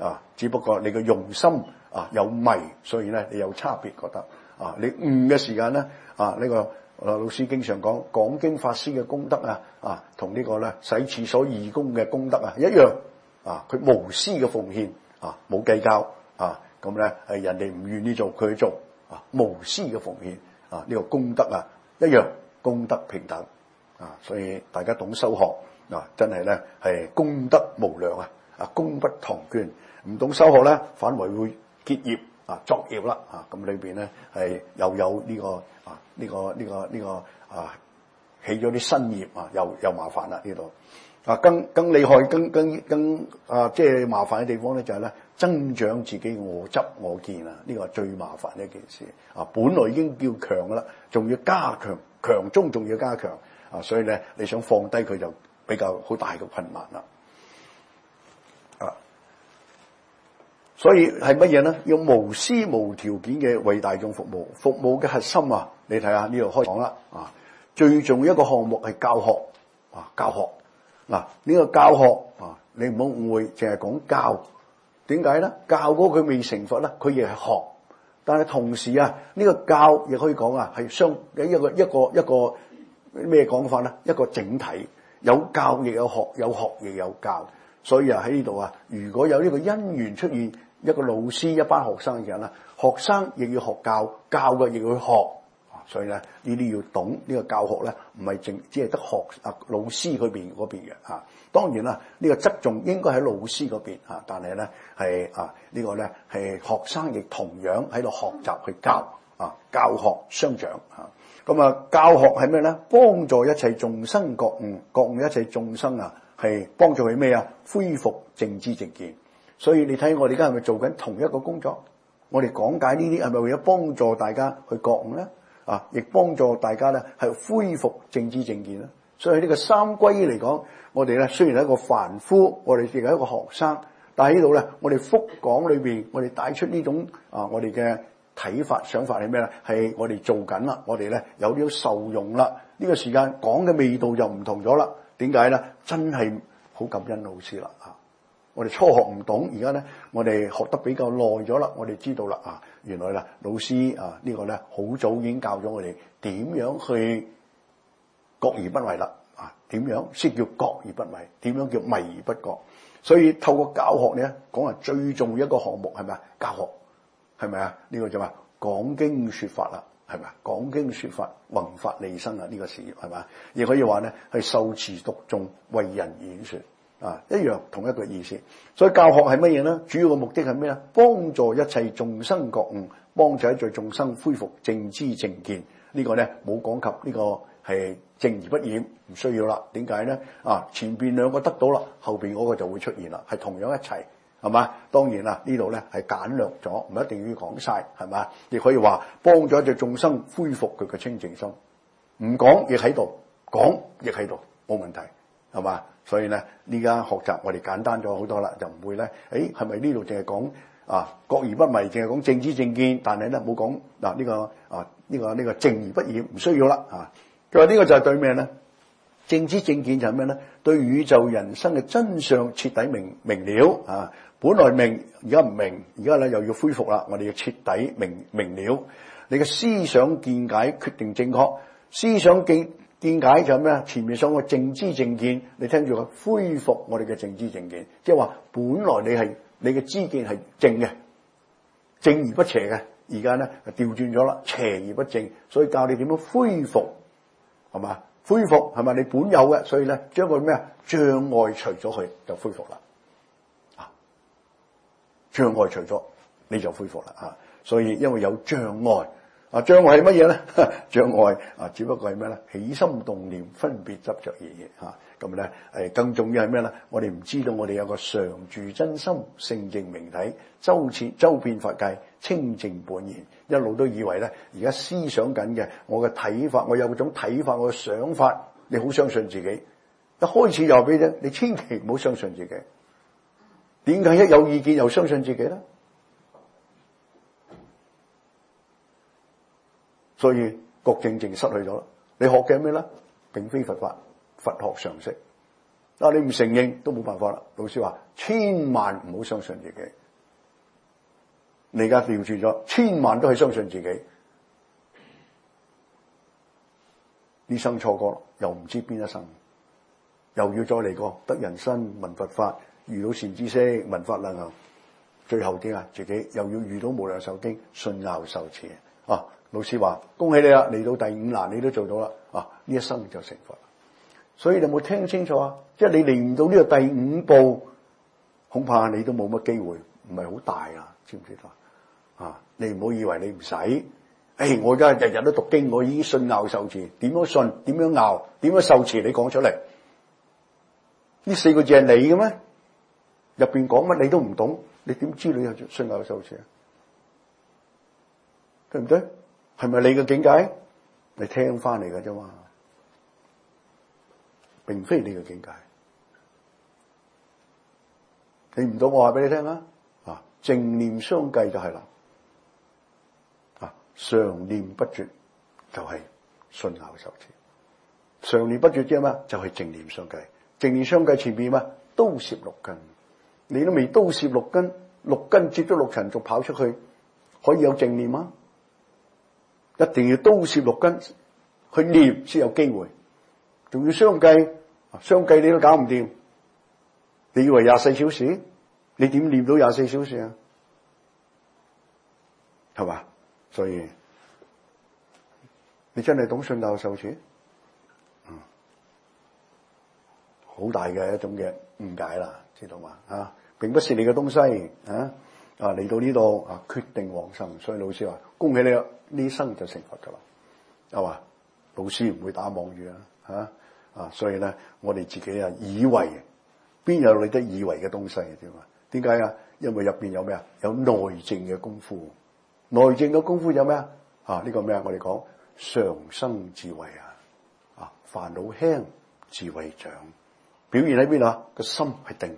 啊，只不過你嘅用心啊有迷，所以咧你有差別覺得啊，你悟嘅時間咧啊呢、這個老師經常講講經法師嘅功德啊啊，同呢個咧洗廁所義工嘅功德啊一樣啊，佢無私嘅奉獻啊，冇計較啊，咁咧係人哋唔願意做佢去做啊，無私嘅奉獻啊，呢、這個功德啊一樣功德平等啊，所以大家懂修學啊，真係咧係功德無量啊！啊，功不唐捐，唔懂修學咧，反為會結業啊，作業啦啊！咁裏邊咧係又有呢、這個啊，呢、這個呢、這個呢、這個啊，起咗啲新業啊，又又麻煩啦呢度啊，更更厲害、更更更啊，即係麻煩嘅地方咧，就係咧增長自己我執我見啊！呢、這個係最麻煩嘅一件事啊！本來已經叫強噶啦，仲要加強，強中仲要加強啊！所以咧，你想放低佢就比較好大嘅困難啦。啊，所以係乜嘢咧？要無私無條件嘅為大眾服務，服務嘅核心啊，你睇下呢度開講啦啊！最重要一個項目係教學啊，教學嗱呢、啊這個教學啊，你唔好誤會，淨係講教，點解咧？教嗰佢未成佛咧，佢亦係學，但係同時啊，呢、這個教亦可以講啊，係相一個一個一個咩講法咧？一個整體，有教亦有學，有學亦有教。所以啊喺呢度啊，如果有呢個因緣出現一個老師一班學生嘅人啦，學生亦要學教，教嘅亦要學，所以咧呢啲要懂呢、這個教學咧，唔係淨只係得學啊老師嗰邊嗰邊嘅嚇。當然啦，呢、這個側重應該喺老師嗰邊嚇，但係咧係啊、這個、呢個咧係學生亦同樣喺度學習去教啊，教學相長嚇。咁啊教學係咩咧？幫助一切眾生覺悟，覺悟一切眾生啊。係幫助佢咩啊？恢復正知正見。所以你睇我哋而家係咪做緊同一個工作？我哋講解呢啲係咪為咗幫助大家去覺悟咧？啊，亦幫助大家咧係恢復正知正見咧。所以呢個三歸嚟講，我哋咧雖然係一個凡夫，我哋亦係一個學生，但係呢度咧，我哋福講裏邊，我哋帶出呢種啊，我哋嘅睇法想法係咩咧？係我哋做緊啦，我哋咧有啲受用啦。呢個時間講嘅味道就唔同咗啦。點解咧？真係好感恩老師啦啊！我哋初學唔懂，而家咧我哋學得比較耐咗啦，我哋知道啦啊，原來啦老師啊、這個、呢個咧好早已經教咗我哋點樣去覺而不為啦啊！點樣先叫覺而不為？點樣叫迷而不覺？所以透過教學咧，講係最重要一個項目係咪啊？教學係咪啊？呢、這個就話講經說法啦。係咪啊？講經說法，弘法利生啊！呢、這個事業係嘛？亦可以話咧係受持讀誦，為人演說啊，一樣同一個意思。所以教學係乜嘢咧？主要嘅目的係咩啊？幫助一切眾生覺悟，幫助一切眾生恢復正知正見。這個、呢個咧冇講及呢個係正而不染，唔需要啦。點解咧？啊，前邊兩個得到啦，後邊嗰個就會出現啦，係同樣一齊。係嘛？當然啦，呢度咧係簡略咗，唔一定要講晒，係嘛？亦可以話幫咗一隻眾生恢復佢嘅清淨心，唔講亦喺度，講亦喺度，冇問題，係嘛？所以咧，呢家學習我哋簡單咗好多啦，就唔會咧，誒係咪呢度淨係講啊覺而不迷，淨係講正知正見，但係咧冇講嗱呢個啊呢個呢個正而不染，唔需要啦啊！佢話呢個就係對咩咧？正知正見就係咩咧？對宇宙人生嘅真相徹底明明了啊！本來明，而家唔明，而家咧又要恢復啦。我哋要徹底明明了。你嘅思想見解決定正確，思想見見解就係咩啊？前面所講嘅正知正見，你聽住佢恢復我哋嘅正知正見，即係話本來你係你嘅知見係正嘅，正而不邪嘅，而家咧就調轉咗啦，邪而不正，所以教你點樣恢復，係嘛？恢復係咪你本有嘅？所以咧將個咩啊障礙除咗佢就恢復啦。障礙除咗你就恢復啦啊！所以因為有障礙啊，障礙係乜嘢咧？障礙啊，只不過係咩咧？起心動念、分別執着而已嚇。咁咧誒，更重要係咩咧？我哋唔知道我哋有個常住真心、聖淨明體、周遍周遍法界、清淨本然，一路都以為咧，而家思想緊嘅我嘅睇法，我有嗰種睇法，我嘅想法，你好相信自己。一開始又俾啫，你千祈唔好相信自己。點解一有意見又相信自己咧？所以覺正正失去咗。你學嘅咩咧？並非佛法，佛學常識嗱，你唔承認都冇辦法啦。老師話：千萬唔好相信自己。你而家調轉咗，千萬都係相信自己。呢生錯過，又唔知邊一生，又要再嚟過。得人生聞佛法，遇到善知識聞法能行，最後啲啊，自己又要遇到無量壽經，信拗受持啊！老師話：恭喜你啦，嚟到第五難你都做到啦啊！呢一生就成佛。所以你有冇聽清楚啊？即係你嚟唔到呢個第五步，恐怕你都冇乜機會，唔係好大啊！知唔知道啊？你唔好以為你唔使，誒、哎，我而家日日都讀經，我已經信拗受持。點樣信？點樣拗？點樣受持？你講出嚟。呢四個字係你嘅咩？入邊講乜你都唔懂，你點知你有信拗受持啊？對唔對？係咪你嘅境界？你聽翻嚟嘅啫嘛。並非你嘅境界，你唔到我話俾你聽啊！啊，正念相繼就係啦，啊，常念不絕就係信拗受持，常念不絕即係咩？就係正念相繼。正念相繼前面咩？都攝六根，你都未都攝六根，六根接咗六塵，仲跑出去，可以有正念嗎？一定要都攝六根去念先有機會。仲要相繼，相繼你都搞唔掂。你以為廿四小時？你點念到廿四小時啊？係嘛？所以你真係懂信拗受持？嗯，好大嘅一種嘅誤解啦，知道嘛？啊，並不是你嘅東西啊！啊，嚟到呢度啊，決定往生。所以老師話：恭喜你啦，呢生就成佛噶啦，係嘛？老師唔會打妄語啊！嚇啊！所以咧，我哋自己啊，以為邊有你得以為嘅東西嘅啫嘛？點解啊？因為入邊有咩啊？有內證嘅功夫。內證嘅功夫有咩啊？啊呢、這個咩啊？我哋講常生智慧啊！啊煩惱輕，智慧長。表現喺邊啊？個心係定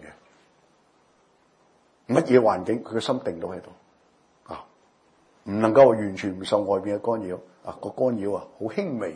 嘅，乜嘢環境佢個心定到喺度啊？唔能夠完全唔受外邊嘅干擾啊！個干擾啊，好輕微。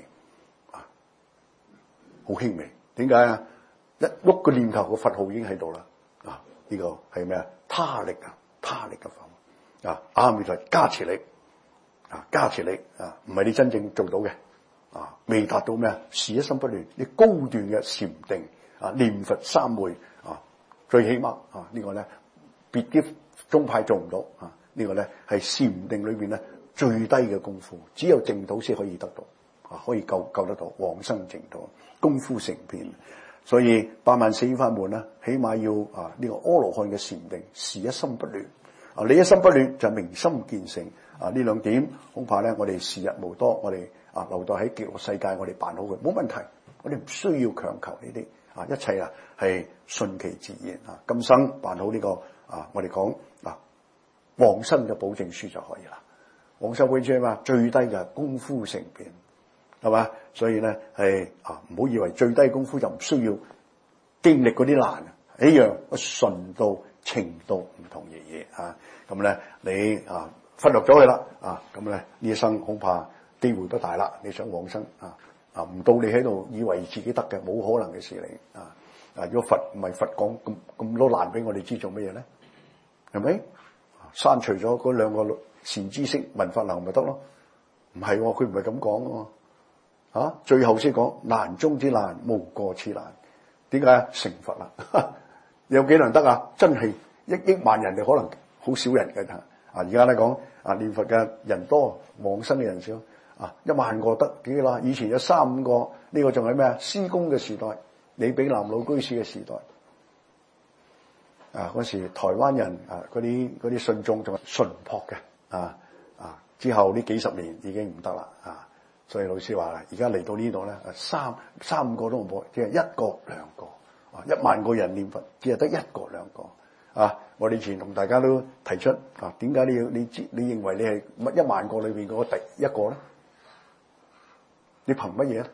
好輕微，點解啊？一碌個念頭個佛號已經喺度啦，啊！呢、這個係咩啊？他力啊，他力嘅法啊！阿彌陀加持你啊，加持你啊，唔係你真正做到嘅啊，未達到咩啊？事一心不亂，你高段嘅禪定啊，念佛三昧啊，最起碼啊，這個、呢個咧別啲宗派做唔到啊，這個、呢個咧係禪定裏邊咧最低嘅功夫，只有淨土先可以得到。啊，可以救救得到往生淨土，功夫成片。所以八萬四千法門咧，起碼要啊呢、這個阿羅漢嘅禪定，事一心不亂。啊，你一心不亂就明心見性。啊，呢兩點恐怕咧，我哋時日無多，我哋啊留待喺極樂世界，我哋辦好佢，冇問題。我哋唔需要強求呢啲。啊，一切啊係順其自然。啊，今生辦好呢、這個啊，我哋講啊往生嘅保證書就可以啦。往生保證書嘛，最低嘅功夫成片。係嘛？所以咧係啊，唔好以為最低功夫就唔需要經歷嗰啲難，一樣順到程度唔同而已啊。咁咧你啊忽略咗佢啦啊，咁咧呢一生恐怕機會不大啦。你想往生啊啊，唔到你喺度以為自己得嘅，冇可能嘅事嚟啊啊！如果佛唔係佛講咁咁多難俾我哋知做乜嘢咧？係咪？刪除咗嗰兩個善知識聞法能咪得咯？唔係，佢唔係咁講嘅。啊！最後先講難中之難，無過此難。點解成佛啦？有幾難得啊？真係一億萬人，哋可能好少人嘅。啊！而家咧講啊，念佛嘅人多，往生嘅人少。啊，一萬個得幾啦？以前有三五個，呢、這個仲係咩啊？施工嘅時代，李比南老居士嘅時代。啊，嗰時台灣人啊，嗰啲嗰啲信眾仲係純樸嘅。啊啊！之後呢幾十年已經唔得啦。啊！所以老師話啦，而家嚟到呢度咧，三三個都冇，即係一個兩個啊！一萬個人念佛，只係得一個兩個啊！我哋以前同大家都提出啊，點解你要你知？你認為你係一萬個裏邊嗰個第一個咧？你憑乜嘢咧？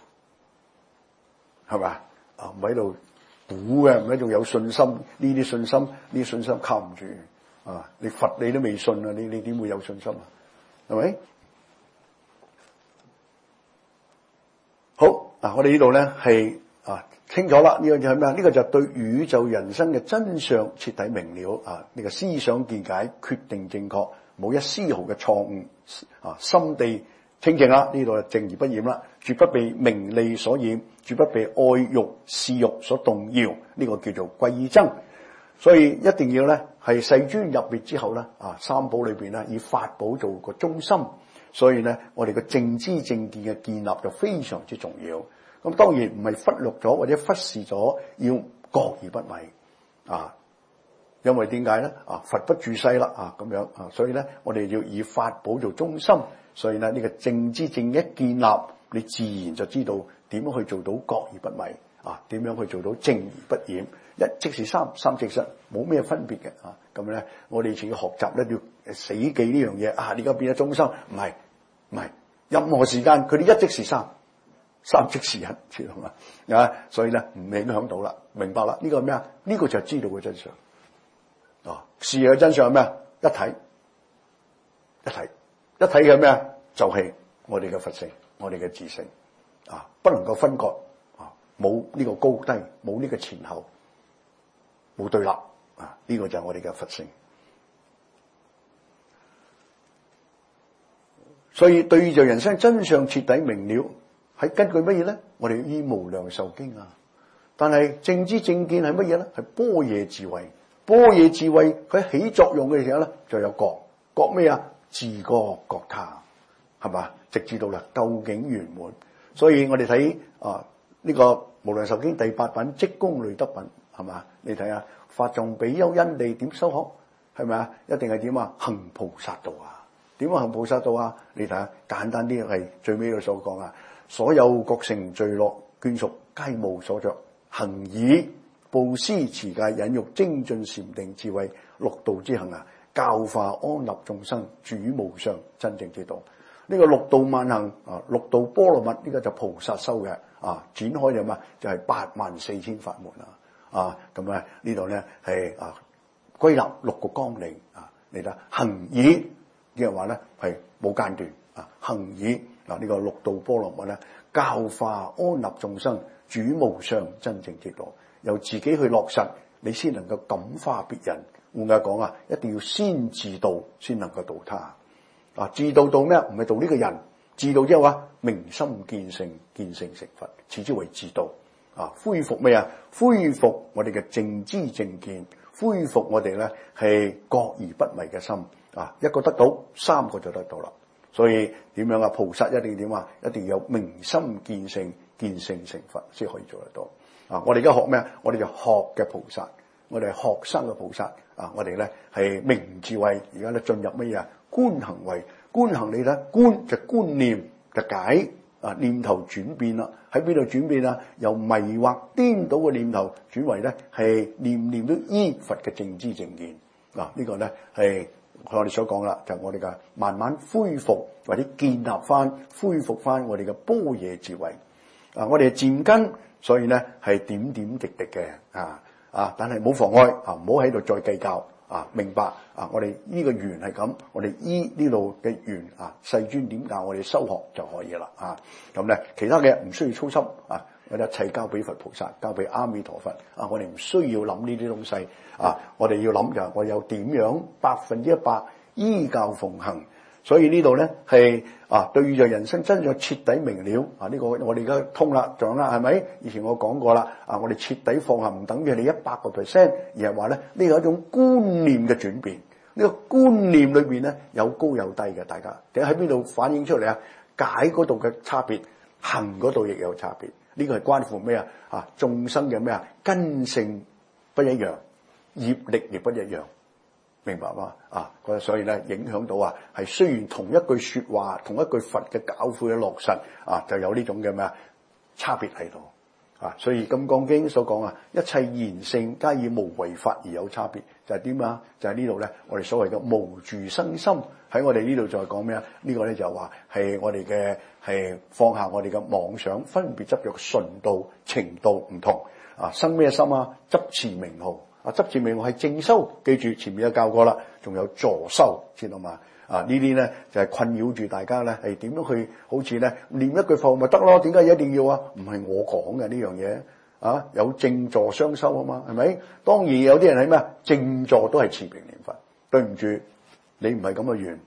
係咪啊？唔喺度估嘅，唔喺度有信心，呢啲信心，呢啲信心靠唔住啊！你佛你都未信啊，你你點會有信心啊？係咪？好，嗱，我哋呢度咧係啊，其清楚啦，呢個就係咩啊？呢個就係對宇宙人生嘅真相徹底明了啊！呢個思想見解決定正確，冇一絲毫嘅錯誤啊！心地清淨啦，呢度就正而不染啦，絕不被名利所染，絕不被愛欲私欲所動搖，呢個叫做歸真。所以一定要咧係世尊入滅之後咧啊，三寶裏邊咧以法寶做個中心，所以咧我哋嘅正知正見嘅建立就非常之重要。咁當然唔係忽略咗或者忽視咗要覺而不迷啊，因為點解咧啊？佛不住世啦啊咁樣啊，所以咧我哋要以法寶做中心，所以咧呢個正知正一建立，你自然就知道點樣去做到覺而不迷啊，點樣去做到正而不染。一即是三，三即是冇咩分別嘅啊！咁咧，我哋以前要學習咧，要死記呢樣嘢啊！你而家變咗中心，唔係唔係，任何時間佢哋一即是三，三即是一，知道嘛？啊，所以咧唔影響到啦，明白啦？呢個係咩啊？呢個就係知道嘅真相啊！事嘅真相係咩啊？一體一體一體嘅咩啊？就係我哋嘅佛性，我哋嘅自性啊，不能夠分割啊！冇呢個高低，冇呢個前後。冇對立啊！呢個就係我哋嘅佛性。所以對著人生真相徹底明了，係根據乜嘢咧？我哋依無量壽經啊。但係正知正見係乜嘢咧？係般若智慧。般若智慧佢起作用嘅時候咧，就有覺覺咩啊？自覺覺他係嘛？直至到啦究竟圓滿。所以我哋睇啊呢、這個無量壽經第八品積功累德品。係嘛？你睇下法藏比丘因地點修學？係咪啊？一定係點啊？行菩薩道啊？點樣行菩薩道啊？你睇下簡單啲係最尾嘅所講啊！所有各成聚樂眷屬皆無所着，行以布施持戒忍辱精進禪定智慧六道之行啊！教化安立眾生，主無上真正之道。呢、這個六道萬行啊，六道波羅蜜呢、這個就菩薩修嘅啊，展開就嘛就係、是、八萬四千法門啊！啊，咁啊呢度咧係啊歸納六個綱領啊，你睇行以嘅話咧係冇間斷啊，行以嗱呢個六道波羅蜜咧教化安立眾生，主無上真正之道，由自己去落實，你先能夠感化別人。換句講啊，一定要先自度，先能夠度他。啊，自度到咩？唔係度呢個人，自度之後啊，明心見性，見性成佛，此之為自度。啊！恢復咩啊？恢復我哋嘅正知正見，恢復我哋咧係覺而不迷嘅心啊！一個得到，三個就得到啦。所以點樣啊？菩薩一定點啊？一定要有明心見性，見性成佛先可以做得到啊！我哋而家學咩啊？我哋就學嘅菩薩，我哋係學生嘅菩薩啊！我哋咧係明智慧，而家咧進入乜嘢啊？觀行為，觀行你咧觀就觀念就解。啊！念頭轉變啦，喺邊度轉變啊？由迷惑顛倒嘅念頭轉為咧係念念都依佛嘅正知正見。嗱、啊，這個、呢個咧係我哋所講啦，就係、我哋嘅慢慢恢復或者建立翻、恢復翻我哋嘅般若智慧。啊，我哋漸根，所以咧係點點滴滴嘅啊啊！但係冇妨礙啊，唔好喺度再計較。啊，明白啊！我哋呢個緣係咁，我哋依呢度嘅緣啊，世尊點教我哋修學就可以啦啊！咁咧，其他嘅唔需要操心啊，我哋一切交俾佛菩薩，交俾阿彌陀佛啊！我哋唔需要諗呢啲東西啊！我哋要諗就係我有點樣百分之一百依教奉行。所以呢度咧係啊，對著人生真相徹底明了啊！呢、這個我哋而家通啦，掌握係咪？以前我講過啦，啊，我哋徹底放下唔等於你一百個 percent，而係話咧呢個係一種觀念嘅轉變。呢、這個觀念裏邊咧有高有低嘅，大家點喺邊度反映出嚟啊？解嗰度嘅差別，行嗰度亦有差別。呢、這個係關乎咩啊？啊，眾生嘅咩啊？根性不一樣，業力亦不一樣。明白嘛？啊，所以咧影響到啊，係雖然同一句說話，同一句佛嘅教誨嘅落實啊，就有呢種嘅咩啊差別喺度啊。所以《金剛經》所講啊，一切賢聖皆以無為法而有差別，就係點啊？就係呢度咧，我哋所謂嘅無住生心喺我哋呢度再講咩啊？呢個咧就話係我哋嘅係放下我哋嘅妄想，分別執着純度程度唔同啊，生咩心啊？執持名號。啊，執持名號係正修，記住前面有教過啦，仲有助修，知道嘛？啊，呢啲咧就係、是、困擾住大家咧，係點樣去好似咧念一句佛號咪得咯？點解一定要啊？唔係我講嘅呢樣嘢啊，有正坐雙修啊嘛，係咪？當然有啲人係咩？正坐都係持平念佛。對唔住，你唔係咁嘅緣，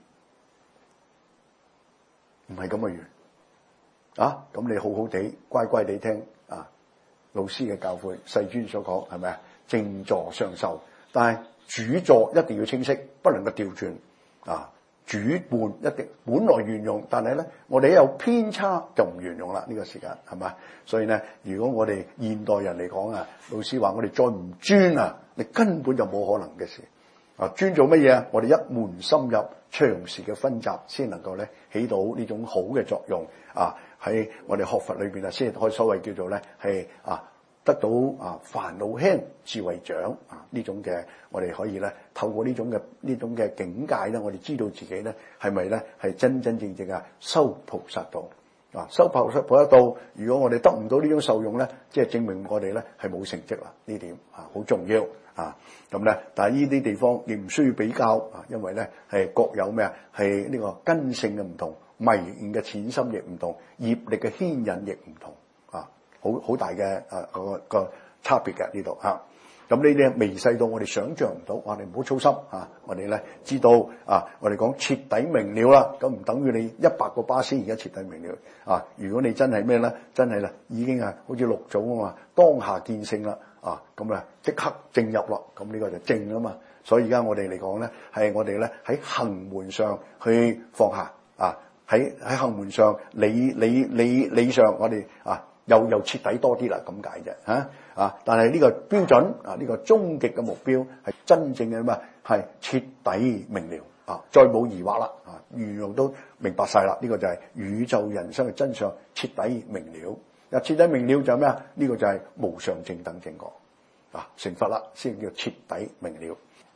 唔係咁嘅緣啊！咁你好好地乖乖地聽啊，老師嘅教誨，世尊所講係咪啊？正坐雙修，但係主坐一定要清晰，不能夠調轉啊！主伴一定本來圓融，但係咧，我哋一有偏差就唔圓融啦。呢個時間係咪？所以咧，如果我哋現代人嚟講啊，老師話我哋再唔專啊，你根本就冇可能嘅事啊！專做乜嘢啊？我哋一門深入，長時嘅分集，先能夠咧起到呢種好嘅作用啊！喺我哋學佛裏邊啊，先可以所謂叫做咧係啊。得到啊煩惱輕智慧長啊呢種嘅，我哋可以咧透過呢種嘅呢種嘅境界咧，我哋知道自己咧係咪咧係真真正正啊修菩薩道啊，修菩薩菩薩道。如果我哋得唔到呢種受用咧，即係證明我哋咧係冇成績啦。呢點啊好重要啊。咁咧，但係呢啲地方亦唔需要比較啊，因為咧係各有咩啊，係呢個根性嘅唔同，迷悟嘅淺深亦唔同，業力嘅牽引亦唔同。好好大嘅誒個個差別嘅呢度嚇，咁呢啲微細到我哋想像唔到，我哋唔好操心嚇，我哋咧知道啊，我哋講徹底明了啦，咁唔等於你一百個巴仙而家徹底明了啊！如果你真係咩咧，真係啦，已經係好似六祖啊嘛，當下見性啦啊，咁啊即刻證入咯，咁呢個就證啊嘛。所以而家我哋嚟講咧，係我哋咧喺行門上去放下啊，喺喺行門上理理理理上我哋啊。又又徹底多啲啦，咁解啫嚇啊！但係呢個標準啊，呢、呢個終極嘅目標係真正嘅咩？係徹底明了啊！再冇疑惑啦啊！樣樣都明白晒啦，呢、呢個就係宇宙人生嘅真相，徹底明了。啊，徹底明了就係咩啊？呢、呢個就係無上正等正覺啊！成佛啦，先叫徹底明了。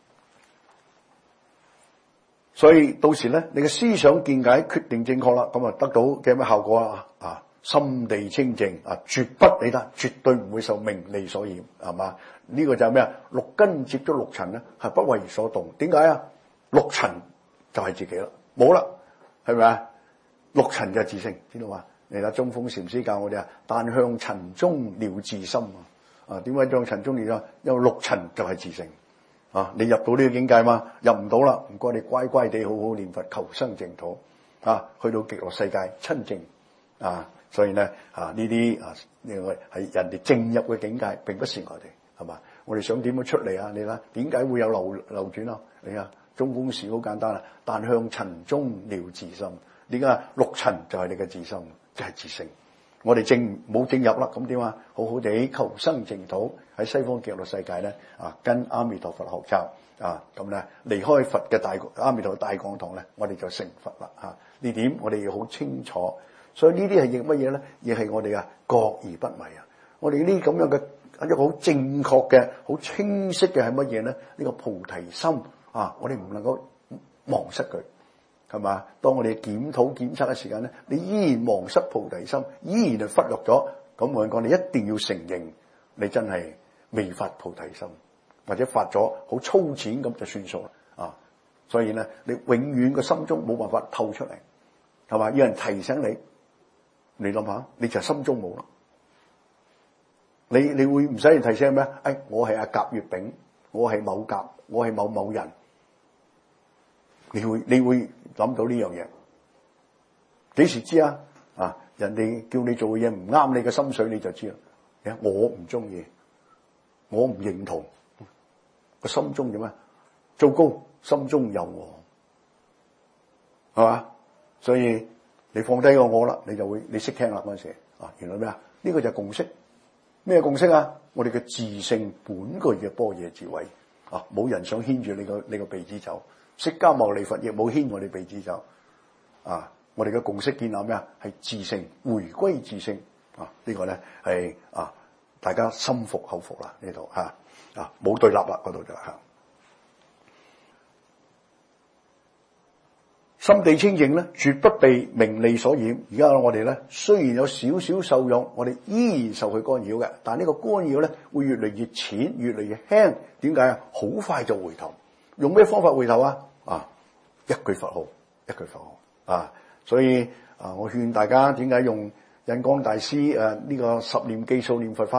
所以到時咧，你嘅思想見解決定正確啦，咁啊得到嘅咩效果啊？啊！心地清淨啊，絕不理得，絕對唔會受名利所染，係嘛？呢、這個就係咩啊？六根接觸六塵咧，係不為所動。點解啊？六塵就係自己啦，冇啦，係咪啊？六塵就係自性，知道嘛？你睇中峰禪師教我哋啊，但向塵中了自心啊！啊，點解向塵中了啊？因為六塵就係自性啊！你入到呢個境界嘛？入唔到啦，唔該你乖乖地好好念佛，求生淨土啊！去到極樂世界親淨啊！所以咧啊，呢啲啊，呢個係人哋正入嘅境界，並不是我哋，係嘛？我哋想點樣出嚟啊？你啦，點解會有流流轉啊？你啊，中公事好簡單啦，但向塵中了自心。點解六塵就係你嘅自心，就係、是、自性。我哋正冇正入啦，咁點啊？好好地求生淨土，喺西方極樂世界咧啊，跟阿彌陀佛學習啊，咁咧離開佛嘅大阿彌陀大講堂咧，我哋就成佛啦嚇。呢點我哋要好清楚。所以呢啲係亦乜嘢咧？亦係我哋啊，覺而不迷啊！我哋呢啲咁樣嘅一個好正確嘅、好清晰嘅係乜嘢咧？呢、這個菩提心啊，我哋唔能夠忘失佢，係嘛？當我哋檢討檢測嘅時間咧，你依然忘失菩提心，依然係忽略咗，咁我講你一定要承認，你真係未發菩提心，或者發咗好粗淺咁就算數啦啊！所以咧，你永遠個心中冇辦法透出嚟，係嘛？有人提醒你。你諗下，你就心中冇啦。你你會唔使人提醒咩？哎，我係阿甲乙丙，我係某甲，我係某某人。你會你會諗到呢樣嘢？幾時知啊？啊，人哋叫你做嘅嘢唔啱你嘅心水，你就知啦。我唔中意，我唔認同，個心中點啊？糟糕，心中有我，係嘛？所以。你放低個我啦，你就會你識聽啦嗰陣時啊，原來咩啊？呢個就係共識。咩共識啊？我哋嘅自性本具嘅般若智慧啊，冇人想牽住你個你個鼻子走。釋迦牟尼佛亦冇牽我哋鼻子走啊！我哋嘅共識建立咩啊？係自性，回歸自性啊！這個、呢個咧係啊，大家心服口服啦呢度嚇啊，冇對立啦嗰度就嚇。心地清淨咧，絕不被名利所染。而家我哋咧，雖然有少少受用，我哋依然受佢干擾嘅。但係呢個干擾咧，會越嚟越淺，越嚟越輕。點解啊？好快就回頭。用咩方法回頭啊？啊，一句佛號，一句佛號啊！所以啊，我勸大家點解用印光大師誒呢個十念記數念佛法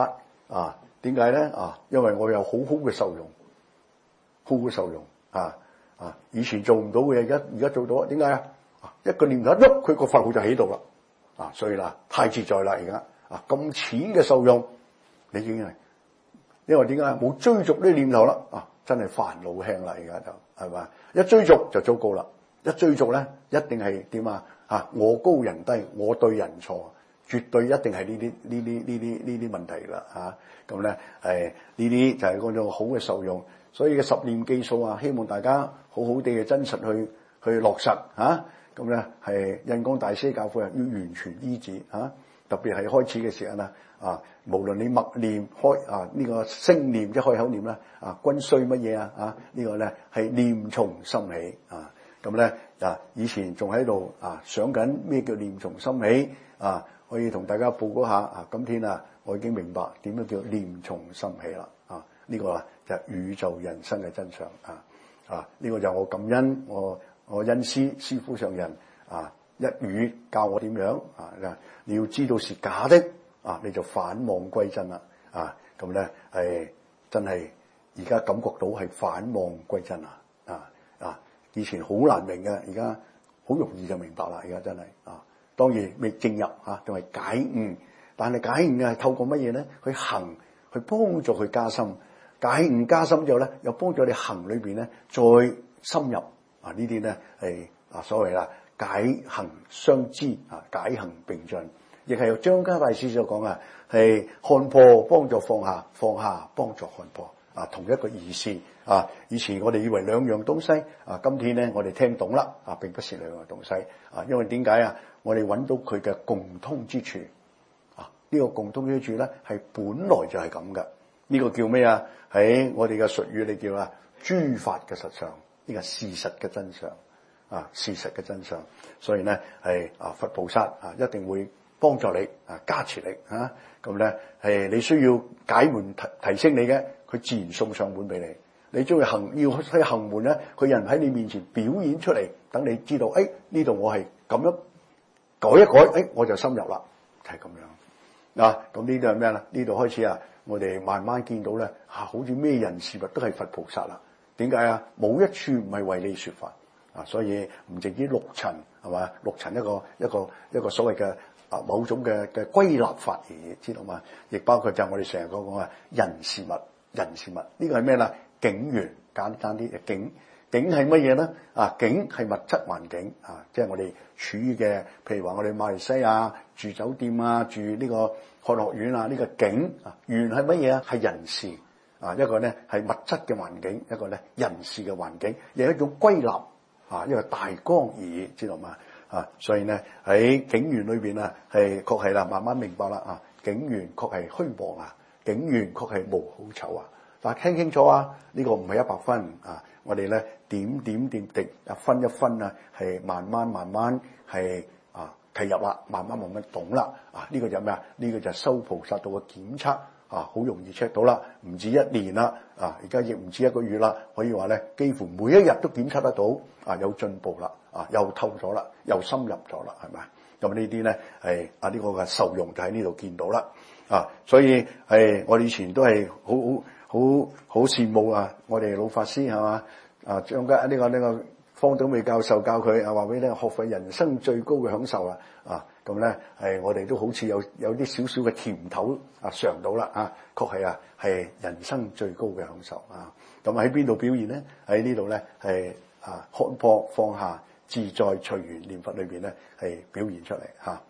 啊，點解咧？啊，因為我有好好嘅受用，好好受用啊啊！以前做唔到嘅嘢，而家而家做到，點解啊？一個念頭一喐，佢個法號就喺度啦啊！所以啦，太自在啦而家啊，咁淺嘅受用，你已經係，因為點解冇追逐呢念頭啦啊？真係煩惱輕啦，而家就係嘛？一追逐就糟糕啦，一追逐咧一定係點啊？啊，我高人低，我對人錯。絕對一定係呢啲呢啲呢啲呢啲問題啦嚇，咁咧誒呢啲就係嗰種好嘅受用，所以嘅十念記數啊，希望大家好好地嘅真實去去落實嚇，咁咧係印光大師教誨啊，要完全醫治嚇、啊，特別係開始嘅時候啊，啊無論你默念開啊呢、這個聲念即開口念啦，啊均需乜嘢啊啊、這個、呢個咧係念從心起啊，咁咧啊以前仲喺度啊想緊咩叫念從心起啊。可以同大家報告下啊！今天啊，我已經明白點樣叫念從心起啦！啊，呢、這個啊就係宇宙人生嘅真相啊！啊，呢、這個就我感恩我我恩師師父上人啊一語教我點樣啊！你要知道是假的啊，你就反望歸真啦！啊，咁咧係真係而家感覺到係反望歸真啊！啊啊，以前好難明嘅，而家好容易就明白啦！而家真係啊！當然未正入嚇，仲係解悟，但係解悟係透過乜嘢咧？去行，去幫助佢加深。解悟加深之後咧，又幫助你行裏邊咧再深入啊！呢啲咧係啊所謂啦，解行相知啊，解行並進，亦係由張家大師所講啊，係看破幫助放下，放下幫助看破啊，同一個意思啊！以前我哋以為兩樣東西啊，今天咧我哋聽懂啦啊，並不是兩樣東西啊，因為點解啊？我哋揾到佢嘅共通之處啊！呢、這個共通之處咧，係本來就係咁嘅。呢、這個叫咩啊？喺我哋嘅術語，你叫啊諸法嘅實相，呢個事實嘅真相啊，事實嘅真相。所以咧係啊，佛菩薩啊，一定會幫助你啊，加持你啊。咁咧係你需要解門提提升你嘅，佢自然送上門俾你。你中意行要去行門咧，佢人喺你面前表演出嚟，等你知道，誒呢度我係咁樣。改一改，誒我就深入啦，就係、是、咁樣啊！咁呢度係咩啦？呢度開始啊，我哋慢慢見到咧，啊，好似咩人事物都係佛菩薩啦。點解啊？冇一處唔係為你説法啊！所以唔淨止六塵係嘛？六塵一個一個一個所謂嘅啊某種嘅嘅歸納法而已，知道嘛？亦包括就係我哋成日講講啊人事物，人事物、這個、呢個係咩啦？境緣，簡單啲嘅境。境係乜嘢咧？啊，境係物質環境啊，即係我哋處於嘅，譬如話我哋馬來西亞住酒店啊，住呢個漢學院啊，呢、這個境啊，緣係乜嘢啊？係人事啊，一個咧係物質嘅環境，一個咧人事嘅環境，有一種歸納啊，一個大綱而已，知道嘛？啊，所以咧喺境緣裏邊啊，係確係啦，慢慢明白啦啊，境緣確係虛妄啊，境緣確係無好醜啊，但係聽清楚啊，呢、這個唔係一百分啊。我哋咧點點點滴啊分一分啊，係慢慢慢慢係啊契入啦，慢慢慢慢懂啦啊！呢、這個就咩啊？呢、這個就修菩薩道嘅檢測啊，好容易 check 到啦，唔止一年啦啊，而家亦唔止一個月啦，可以話咧幾乎每一日都檢測得到啊，有進步啦啊，又透咗啦，又深入咗啦，係咪？咁呢啲咧係啊呢、這個嘅受用就喺呢度見到啦啊，所以係我哋以前都係好好。好好羨慕啊！我哋老法師係嘛啊？張家呢個呢個方東美教授教佢啊，話俾你聽學費人生最高嘅享受啊！啊咁咧係我哋都好似有有啲少少嘅甜頭啊嘗到啦啊！確係啊係人生最高嘅享受啊！咁喺邊度表現咧？喺呢度咧係啊看破放下自在隨緣念佛裏邊咧係表現出嚟嚇。啊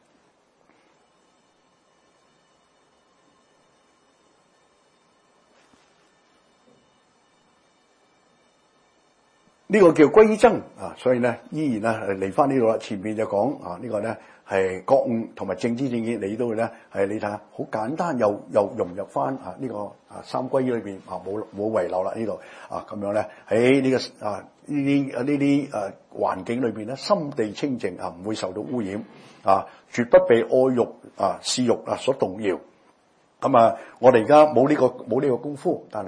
呢個叫歸真啊，所以咧依然咧嚟翻呢度啦。前面就講啊，這個、呢個咧係覺悟同埋正知正見，你都會咧係你睇下好簡單，又又融入翻啊呢、這個啊三歸裏邊啊冇冇遺漏啦呢度啊咁樣咧喺呢、這個啊呢啲啊呢啲誒環境裏邊咧，心地清淨啊，唔會受到污染啊，絕不被愛欲啊私欲啊所動搖。咁啊，我哋而家冇呢個冇呢個功夫，但係咧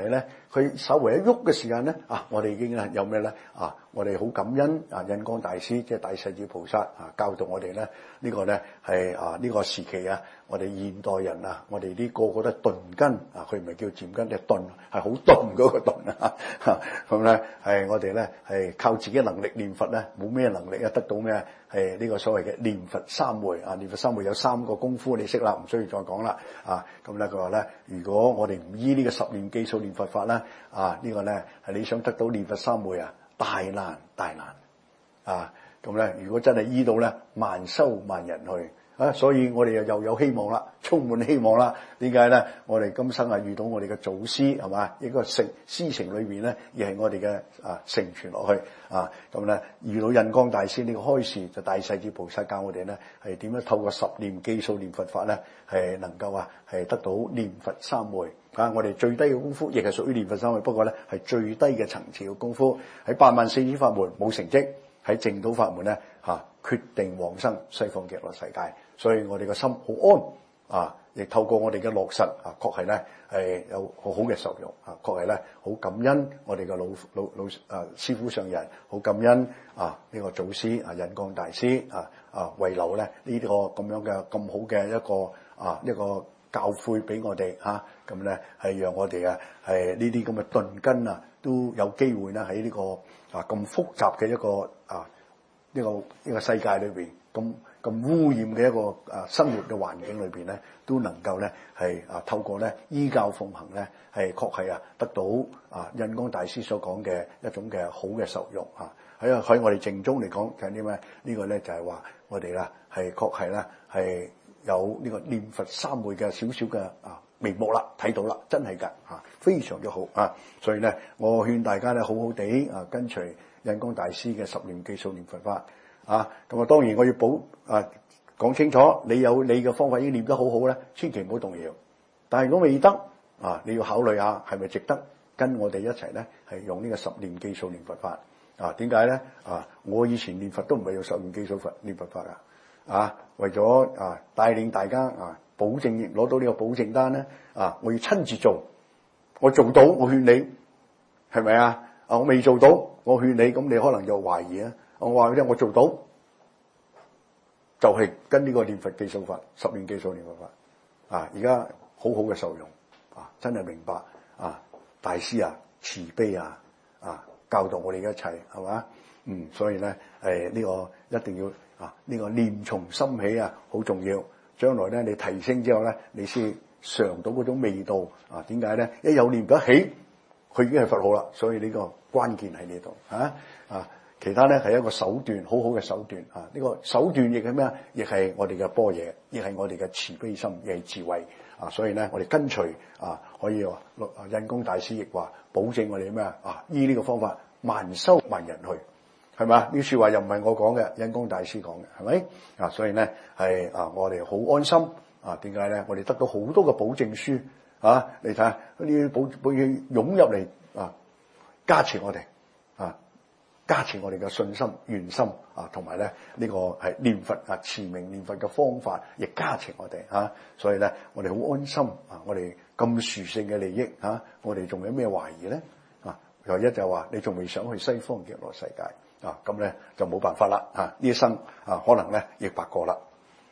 佢稍微一喐嘅時間咧，啊，我哋已經咧有咩咧？啊，我哋好感恩啊！印光大師即係大勢至菩薩啊，教導我哋咧呢個咧係啊呢個時期啊，我哋現代人啊，我哋呢個個都係頓根啊，佢唔係叫漸根，係頓，係好頓嗰個頓啊！咁咧係我哋咧係靠自己能力念佛咧，冇咩能力啊，得到咩？係呢個所謂嘅念佛三昧啊！念佛三昧有三個功夫，你識啦，唔需要再講啦啊！咁咧佢話咧，如果我哋唔依呢個十念基數念佛法咧啊，這個、呢個咧係你想得到念佛三昧啊，大難大難啊！咁咧，如果真係依到咧，萬修萬人去。啊，所以我哋又又有希望啦，充滿希望啦。點解咧？我哋今生啊遇到我哋嘅祖師係嘛，一個成師承裏邊咧，亦係我哋嘅啊承傳落去啊。咁咧遇到印光大師呢個開示，就大勢至菩薩教我哋咧係點樣透過十念基數念佛法咧，係能夠啊係得到念佛三昧啊。我哋最低嘅功夫亦係屬於念佛三昧，不過咧係最低嘅層次嘅功夫。喺八萬四千法門冇成績，喺淨土法門咧嚇、啊、決定往生西方極樂世界。所以我哋個心好安啊，亦透過我哋嘅落實啊，確係咧係有好好嘅受用啊，確係咧好感恩我哋嘅老老老啊師傅上人，好感恩啊呢個祖師啊印光大師啊啊遺留咧呢個咁樣嘅咁好嘅一個啊一個教誨俾我哋嚇，咁咧係讓我哋啊係呢啲咁嘅頓根啊都有機會咧喺呢個啊咁複雜嘅一個啊呢個呢個世界裏邊咁。咁污染嘅一個啊生活嘅環境裏邊咧，都能夠咧係啊透過咧依教奉行咧，係確係啊得到啊印光大師所講嘅一種嘅好嘅受用啊！喺喺我哋正宗嚟講就係啲咩？呢個咧就係話我哋啦係確係咧係有呢個念佛三昧嘅少少嘅啊眉目啦，睇到啦，真係㗎嚇，非常之好啊！所以咧，我勸大家咧好好地啊跟隨印光大師嘅十念基數念佛法。啊，咁啊當然我要保啊講清楚，你有你嘅方法已經念得好好咧，千祈唔好動搖。但係如果未得啊，你要考慮下係咪值得跟我哋一齊咧，係用呢個十念基數念佛法啊？點解咧？啊，我以前念佛都唔係用十念基數佛念佛法噶，啊，為咗啊帶領大家啊保證攞到呢個保證單咧，啊，我要親自做，我做到我勸你，係咪啊？啊，我未做到，我勸你，咁你可能就懷疑啊。我話俾你聽，我做到就係、是、跟呢個念佛基數法，十念基數念佛法啊！而家好好嘅受用啊，真係明白啊！大師啊，慈悲啊，啊教導我哋一齊係嘛？嗯，所以咧誒呢、這個一定要啊呢、這個念從心起啊，好重要。將來咧你提升之後咧，你先嘗到嗰種味道啊！點解咧？一有念得起，佢已經係佛號啦。所以呢個關鍵喺呢度啊啊！其他咧係一個手段，好好嘅手段啊！呢、這個手段亦係咩啊？亦係我哋嘅般若，亦係我哋嘅慈悲心，亦係智慧啊！所以咧，我哋跟隨啊，可以話印光大師亦話保證我哋咩啊？依呢個方法，萬修萬人去，係咪？呢說話又唔係我講嘅，印光大師講嘅，係咪啊？所以咧係啊，我哋好安心啊！點解咧？我哋得到好多嘅保證書啊！你睇下呢啲保保證湧入嚟啊，加持我哋啊！加持我哋嘅信心、願心啊，同埋咧呢個係念佛啊、持名念佛嘅方法，亦加持我哋啊。所以咧，我哋好安心啊！我哋咁殊勝嘅利益啊，我哋仲有咩懷疑咧？啊，唯一就話你仲未想去西方極樂世界啊，咁咧就冇辦法啦啊！呢一生啊，可能咧亦白過啦。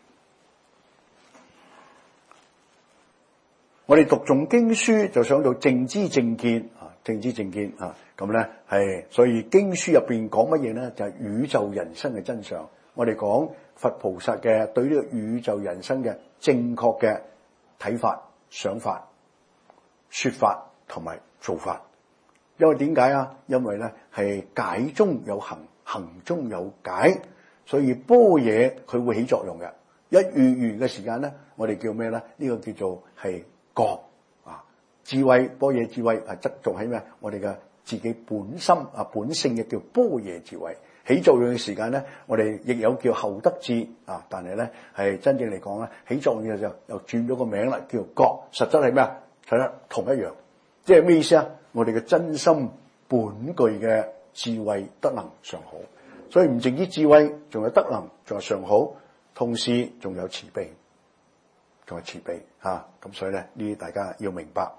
我哋讀誦經書就想到正知正見啊，正知正見啊。咁咧係，所以經書入邊講乜嘢咧？就係、是、宇宙人生嘅真相。我哋講佛菩薩嘅對呢個宇宙人生嘅正確嘅睇法、想法、說法同埋做法。因為點解啊？因為咧係解中有行，行中有解，所以般若佢會起作用嘅。一遇完嘅時間咧，我哋叫咩咧？呢、這個叫做係覺啊，智慧般若智慧係側重喺咩？我哋嘅自己本心啊，本性嘅叫般若智慧起作用嘅時間咧，我哋亦有叫後得智啊，但係咧係真正嚟講咧，起作用嘅時候又轉咗個名啦，叫覺。實質係咩啊？係啦，同一樣，即係咩意思啊？我哋嘅真心本具嘅智慧德能上好，所以唔淨止智慧，仲有德能，仲有上好，同時仲有慈悲，仲有慈悲吓。咁、啊、所以咧呢啲大家要明白。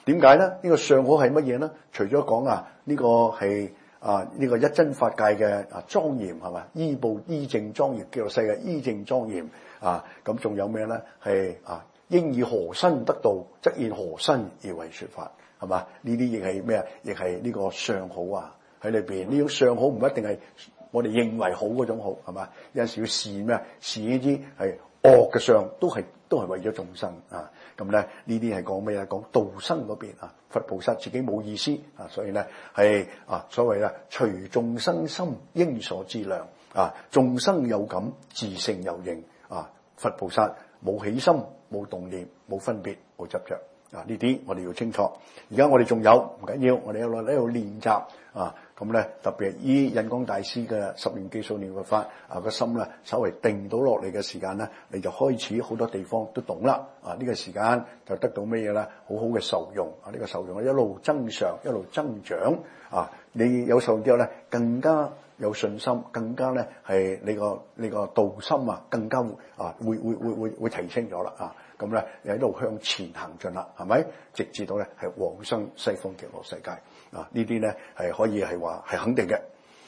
點解咧？呢、這個上好係乜嘢咧？除咗講啊，呢、這個係啊呢、這個一真法界嘅啊莊嚴係嘛？依報依正莊嚴，叫做世界依正莊嚴啊。咁仲有咩咧？係啊，應以何身得道，則現何身而為說法係嘛？呢啲亦係咩啊？亦係呢個上好啊喺裏邊。呢種上好唔一定係我哋認為好嗰種好係嘛？有陣時要試咩啊？試呢啲係惡嘅上，都係都係為咗眾生啊。咁咧呢啲係講咩啊？講道生嗰邊啊，佛菩薩自己冇意思啊，所以咧係啊所謂啊隨眾生心應所知量啊，眾生有感自性有應啊，佛菩薩冇起心冇動念冇分別冇執着啊，呢啲我哋要清楚。而家我哋仲有唔緊要，我哋喺度喺度練習啊。咁咧特別係依印光大師嘅十念記數念佛法啊，個心咧稍微定到落嚟嘅時間咧，你就開始好多地方都懂啦啊！呢、這個時間就得到咩嘢咧？好好嘅受用啊！呢、這個受用一路增上，一路增長啊！你有受用之後咧，更加有信心，更加咧係你個你個道心啊，更加啊會會會會會提升咗啦啊！咁咧又喺度向前行進啦，係咪？直至到咧係往生西方極樂世界啊！呢啲咧係可以係話係肯定嘅。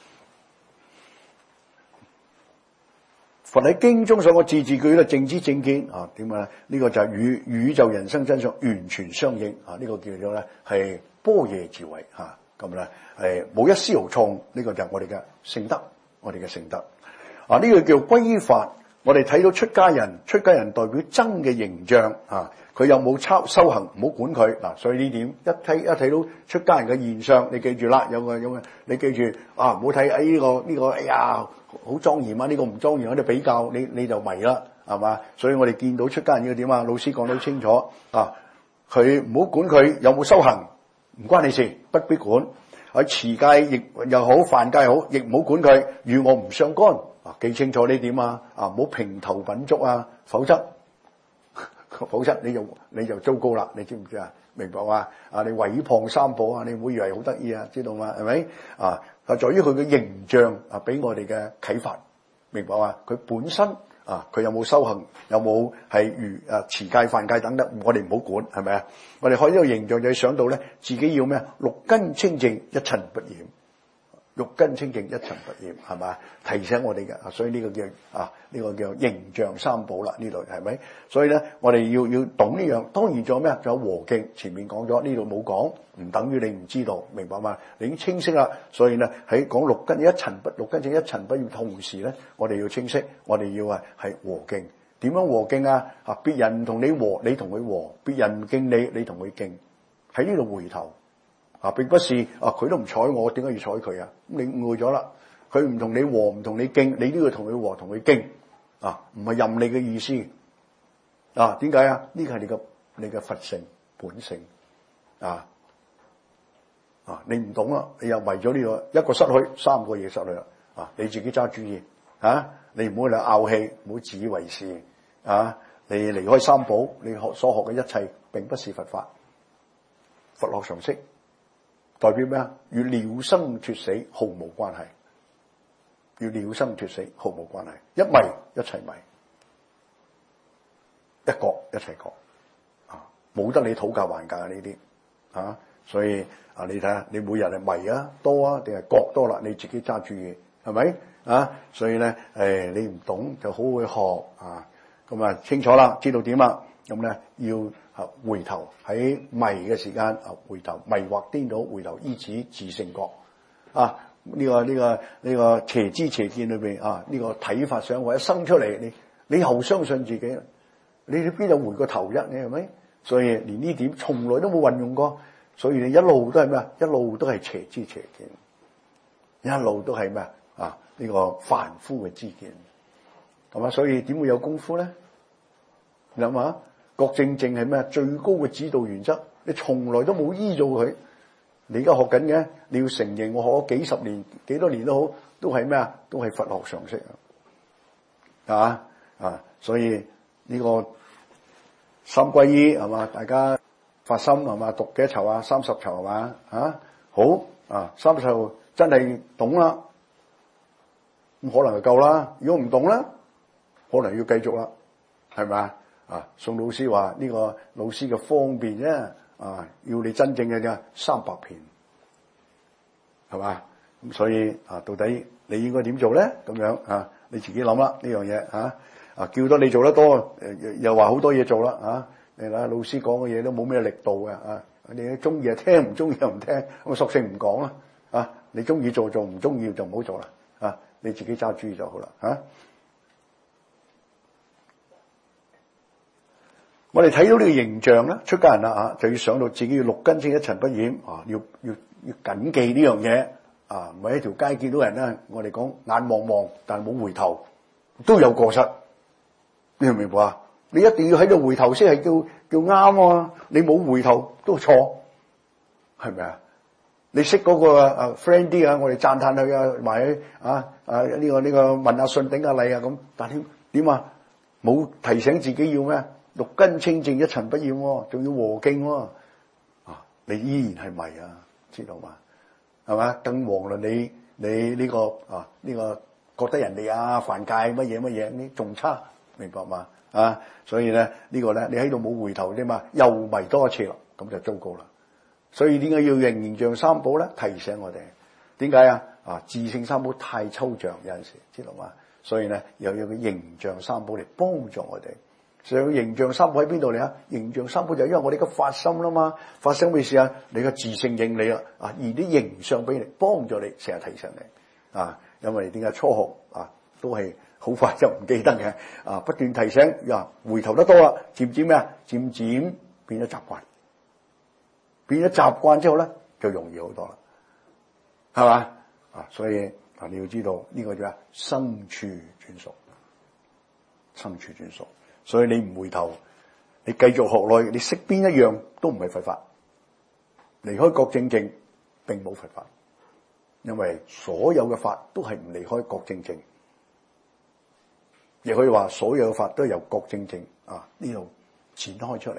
佛喺經中所講字字句咧正知正見啊，點啊？呢、這個就係與宇宙人生真相完全相應啊！呢、這個叫做咧係般若智慧嚇，咁咧係冇一絲毫錯誤。呢、這個就係我哋嘅聖德，我哋嘅聖德啊！呢、這個叫歸法。我哋睇到出家人，出家人代表真嘅形象啊！佢有冇抄修行，唔好管佢嗱。所以呢點一睇一睇到出家人嘅現象，你記住啦，有個有個，你記住啊，唔好睇誒呢個呢、這個，哎呀好莊嚴啊！呢、這個唔莊嚴，我哋比較你你就迷啦，係嘛？所以我哋見到出家人要點啊？老師講得好清楚啊，佢唔好管佢有冇修行，唔關你事，不必管。喺持戒亦又好，犯戒好，亦唔好管佢，與我唔相干。啊，記清楚呢點啊！啊，唔好評頭品足啊，否則否則你就你就糟糕啦，你知唔知啊？明白嘛？啊，你毀謗三寶啊，你唔好以為好得意啊，知道嘛？係咪？啊，係在於佢嘅形象啊，俾我哋嘅啟發，明白嘛？佢本身啊，佢有冇修行，有冇係如啊持戒犯戒等等，我哋唔好管，係咪啊？我哋看呢個形象就要想到咧，自己要咩？六根清淨，一塵不染。六根清淨，一塵不染，係嘛？提醒我哋嘅，所以呢個叫啊，呢、這個叫形象三寶啦。呢度係咪？所以咧，我哋要要懂呢樣。當然仲有咩？仲有和敬。前面講咗，呢度冇講，唔等於你唔知道，明白嘛？你已經清晰啦。所以咧，喺講六根一塵不六根淨一塵不染，同時咧，我哋要清晰，我哋要啊係和敬。點樣和敬啊？啊，別人唔同你和，你同佢和；別人唔敬你，你同佢敬。喺呢度回頭。啊，並不是啊，佢都唔睬我，點解要睬佢啊？你誤會咗啦，佢唔同你和，唔同你敬，你都要同佢和，同佢敬啊，唔係任你嘅意思啊？點解啊？呢個係你嘅你嘅佛性本性啊啊！你唔懂啦，你又為咗呢個一個失去，三個嘢失去啦啊！你自己揸主意啊！你唔好嚟拗氣，唔好自以為是啊！你離開三寶，你學所學嘅一切並不是佛法，佛學常識。代表咩啊？與了生脫死毫無關係，與了生脫死毫無關係。一迷一齊迷，一覺一齊覺啊！冇得你討價還價呢啲啊！所以啊，你睇下，你每日係迷啊多啊，定係覺多啦？你自己揸住嘢係咪啊？所以咧，誒，你唔懂就好好學啊！咁啊，清楚啦，知道點啦，咁咧要。啊！回頭喺迷嘅時間啊，回頭迷惑顛倒，回頭依止自性覺啊！呢、這個呢、這個呢、這個邪知邪見裏邊啊，呢、這個睇法上或者生出嚟，你你又相信自己，你邊度回個頭一？你係咪？所以連呢點從來都冇運用過，所以你一路都係咩啊？一路都係邪知邪見，一路都係咩啊？呢、這個凡夫嘅知見，係嘛？所以點會有功夫咧？你諗下？覺正正係咩？最高嘅指導原則，你從來都冇依咗佢。你而家學緊嘅，你要承認我學咗幾十年、幾多年都好，都係咩啊？都係佛學常識啊！啊，所以呢個三皈依係嘛？大家發心係嘛？讀幾多籌啊？三十籌係嘛？啊，好啊，三十籌真係懂啦，咁可能就夠啦。如果唔懂咧，可能要繼續啦，係咪啊？啊，宋老師話呢個老師嘅方便啫， 啊，要你真正嘅啫三百遍，係嘛？咁所以啊，到底你應該點做咧？咁樣啊，你自己諗啦呢樣嘢嚇。啊，叫得你做得多，又話好多嘢做啦嚇。你睇老師講嘅嘢都冇咩力度嘅啊！你中意就聽，唔中意就唔聽，咁索性唔講啦啊！你中意做做，唔中意就唔好做啦啊！你自己揸主意就好啦啊！我哋睇到呢個形象咧，出家人啦啊，就要想到自己要六根清一塵不染啊，要要要謹記呢樣嘢啊！唔係一條街見到人咧，我哋講眼望望，但係冇回頭，都有過失。你明唔明白啊？你一定要喺度回頭先係叫叫啱啊！你冇回頭都錯，係咪啊？你識嗰個啊 friend 啲啊，我哋讚嘆佢啊，埋啊啊呢、這個呢、這個問下信頂下禮啊咁，但係點啊？冇提醒自己要咩？六根清淨一塵不染喎，仲要和敬喎啊！你依然係迷啊，知道嘛？係嘛？更遑論你你呢、這個啊呢、這個覺得人哋啊犯戒乜嘢乜嘢，你仲差，明白嘛？啊，所以咧呢個咧，你喺度冇回頭啫嘛，又迷多一次啦，咁就糟糕啦。所以點解要認形象三寶咧？提醒我哋點解啊？啊，自性三寶太抽象，有陣時知道嘛？所以咧又有個形象三寶嚟幫助我哋。所以形象三寶喺邊度嚟啊？形象三寶就係因為我哋嘅發心啦嘛，發生咩事啊？你嘅自性認你啦，啊，而啲形象俾你幫助你，成日提醒你啊。因為點解初學啊都係。好快就唔記得嘅，啊！不斷提醒，呀，回頭得多啦，漸漸咩啊？漸漸變咗習慣，變咗習慣之後咧，就容易好多啦，係嘛？啊，所以啊，你要知道呢、這個叫咩？生處轉熟，生處轉熟。所以你唔回頭，你繼續學落去，你識邊一樣都唔係佛法。離開覺正正並冇佛法，因為所有嘅法都係唔離開覺正正。亦可以話，所有嘅法都係由覺正正啊呢度展開出嚟，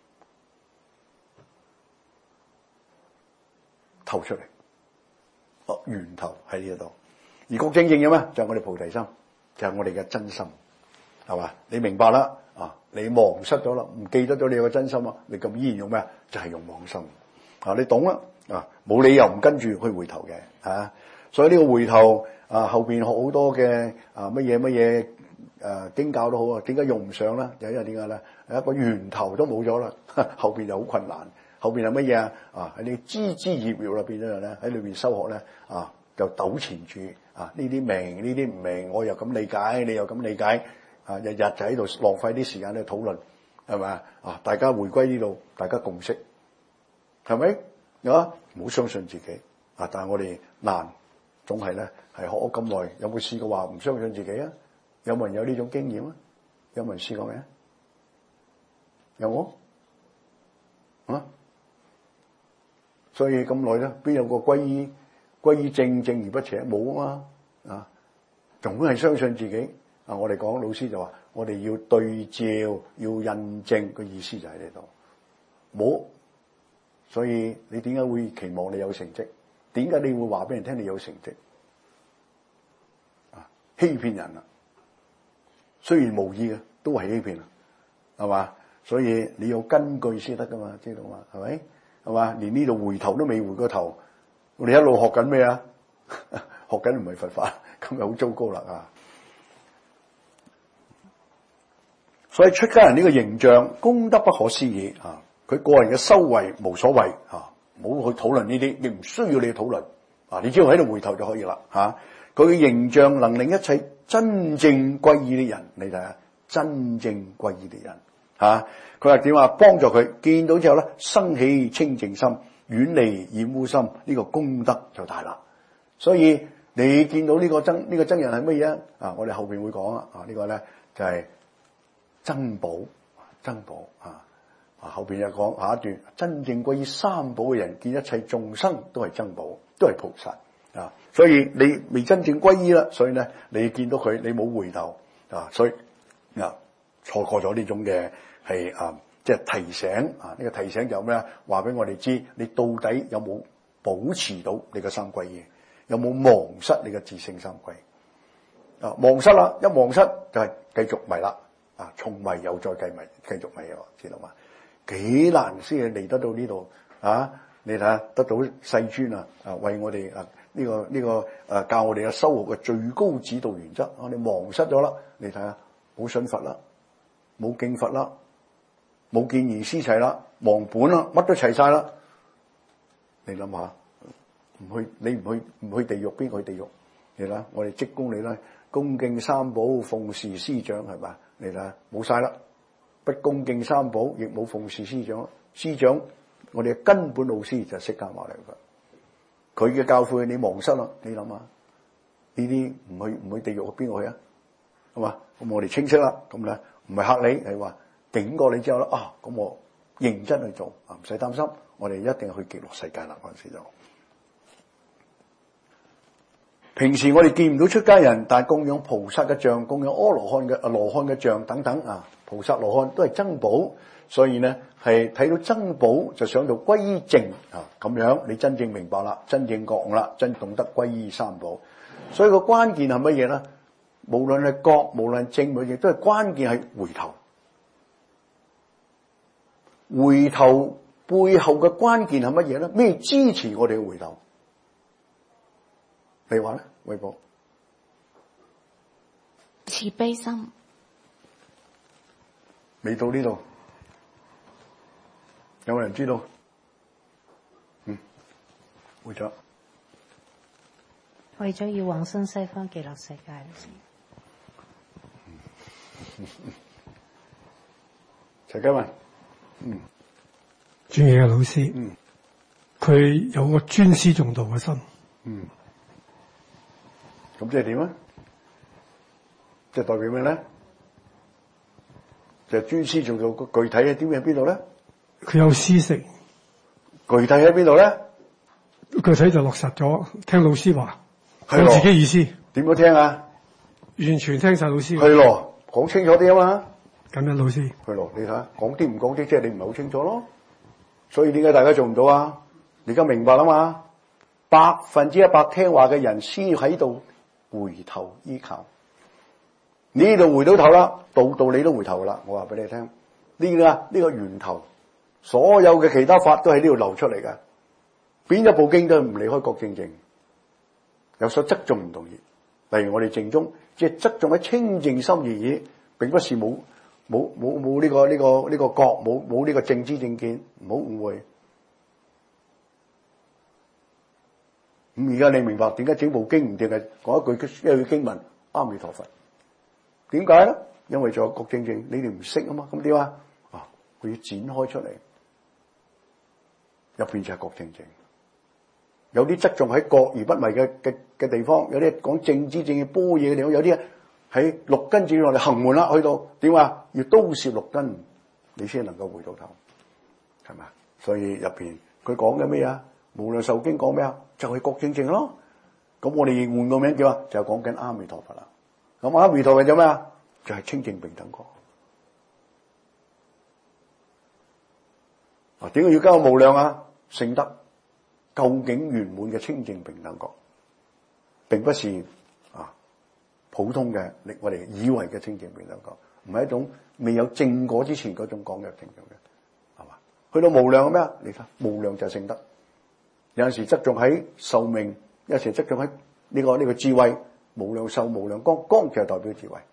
透出嚟。哦，源頭喺呢度。而覺正正嘅咩？就係我哋菩提心，就係我哋嘅真心，係嘛？你明白啦啊？你忘失咗啦，唔記得咗你有個真心啊？你咁依然用咩？就係用妄心啊！你懂啦啊？冇理由唔跟住去回頭嘅啊！所以呢個回頭啊，後邊學好多嘅啊乜嘢乜嘢。誒、啊、經教都好啊，點解用唔上咧？就因為點解咧？一個源頭都冇咗啦，後邊就好困難。後邊係乜嘢啊？啊喺你枝枝葉葉入邊咧，喺裏邊修學咧啊，就糾纏住啊呢啲明呢啲唔明，我又咁理解，你又咁理解啊，日日就喺度浪費啲時間去討論，係咪啊？大家回歸呢度，大家共識，係咪啊？唔好相信自己啊！但係我哋難，總係咧係學咗咁耐，有冇試過話唔相信自己啊？有冇人有呢種經驗啊？有冇人試過未啊？有冇啊？所以咁耐咧，邊有個歸依歸依正正而不邪？冇啊嘛啊！總係相信自己啊！我哋講老師就話，我哋要對照，要印證，個意思就喺呢度。冇，所以你點解會期望你有成績？點解你會話俾人聽你有成績？啊，欺騙人啊！雖然無意嘅，都係欺騙啊，係嘛？所以你有根據先得噶嘛，知道嘛？係咪？係嘛？連呢度回頭都未回過頭，我哋一路學緊咩啊？學緊唔係佛法，咁就好糟糕啦啊！所以出家人呢個形象功德不可思議啊！佢個人嘅修為無所謂啊，唔好去討論呢啲，亦唔需要你去討論啊！你只要喺度回頭就可以啦嚇。佢嘅形象能令一切真正歸依啲人，你睇下，真正歸依啲人嚇，佢話點啊？幫助佢見到之後咧，生起清淨心，遠離染污心，呢、這個功德就大啦。所以你見到呢個真呢、這個真人係乜嘢啊？我哋後邊會講啊，呢、這個咧就係、是、珍寶，珍寶啊！啊後邊又講下一段，真正歸依三寶嘅人，見一切眾生都係珍寶，都係菩薩。啊，所以你未真正歸依啦，所以咧你見到佢，你冇回頭啊，所以啊錯過咗呢種嘅係啊，即係提醒啊，呢個提醒就咩啊？話俾我哋知，你到底有冇保持到你嘅三歸依，有冇忘失你嘅自性三歸啊？忘失啦，一忘失就係繼續迷啦，啊，從迷又再繼迷，繼續迷喎，知道嘛？ 幾難先嚟得到呢度啊！你睇下，得到世尊啊啊，為我哋啊呢、這個呢、這個誒、啊、教我哋嘅修學嘅最高指導原則，我哋忘失咗啦。你睇下，冇信佛啦，冇敬佛啦，冇見賢思齊啦，忘本啦，乜都齊晒啦。你諗下，唔去你唔去唔去地獄，邊個去地獄？你睇，我哋積功你啦，恭敬三寶，奉事師長，係嘛？你睇，冇晒啦，不恭敬三寶，亦冇奉事師長。師長，我哋嘅根本老師就係釋迦牟尼佛，佢嘅教誨你忘失啦。你諗下，呢啲唔去唔去地獄，邊個去啊？係嘛？咁我哋清晰啦，咁咧唔係嚇你，係話警過你之後咧，啊，咁我認真去做啊，唔使擔心，我哋一定去極樂世界啦。嗰陣時就。平時我哋見唔到出家人，但係供養菩薩嘅像、供養阿羅漢嘅、阿羅漢嘅像等等啊，菩薩羅漢都係僧寶，所以咧係睇到僧寶就想到歸依淨啊，咁樣你真正明白啦，真正覺悟啦，真懂得歸依三寶。所以個關鍵係乜嘢咧？無論係覺，無論係證，亦都係關鍵係回頭。回頭背後嘅關鍵係乜嘢咧？咩支持我哋嘅回頭？你話咧，韋寶？ 慈悲心。 未到呢度，有冇人知道？嗯，會咗。 為咗要往生西方極樂世界。 陳嘉文，嗯， 尊敬嘅老師， 嗯， 佢有個尊師重道嘅心， 嗯。咁即係點啊？即係代表咩咧？就係尊師重道，個具體喺點喺邊度咧？ 佢有師承， 具體喺邊度咧？ 具體就落實咗，聽老師話， 係我自己意思。 點樣聽啊？ 完全聽晒老師。 係咯，講清楚啲啊嘛。 咁樣老師。 係咯，你睇下，講啲唔講啲，即係你唔係好清楚咯。所以點解大家做唔到啊？你而家明白啦嘛？百分之一百聽話嘅人先喺度回頭依靠，呢度回到頭啦，度度你都回頭啦。我話俾你聽，呢個呢個源頭，所有嘅其他法都喺呢度流出嚟嘅，邊一部經都唔離開國正正，有所側重唔同意。例如我哋正宗，即係側重喺清淨心而已，並不是冇冇冇冇呢個呢個呢個覺，冇冇呢個正知正見，唔好誤會。咁而家你明白點解整部經唔淨係講一句一句經文阿彌陀佛？點解咧？因為仲有國正正，你哋唔識啊嘛。咁點啊？啊，佢要展開出嚟，入邊就係國正正。有啲側重喺覺而不迷嘅嘅嘅地方，有啲講正知正見般若嘅地方，有啲喺六根接落嚟行門啦，去到點啊？要都攝六根，你先能夠回到頭，係咪？所以入邊佢講緊咩啊？無量壽經講咩啊？就係國正正咯。咁我哋換個名叫啊，就係講緊阿彌陀佛啦。咁阿彌陀佛就咩啊？就係清淨平等覺。啊，點解要加個無量啊？聖德究竟圓滿嘅清淨平等覺，並不是啊普通嘅，我哋以為嘅清淨平等覺，唔係一種未有證果之前嗰種講嘅清淨嘅，係嘛？去到無量嘅咩啊？你睇無量就係聖德。有陣時側重喺壽命，有陣時側重喺呢個呢個智慧，無量壽、無量光，光就係代表智慧。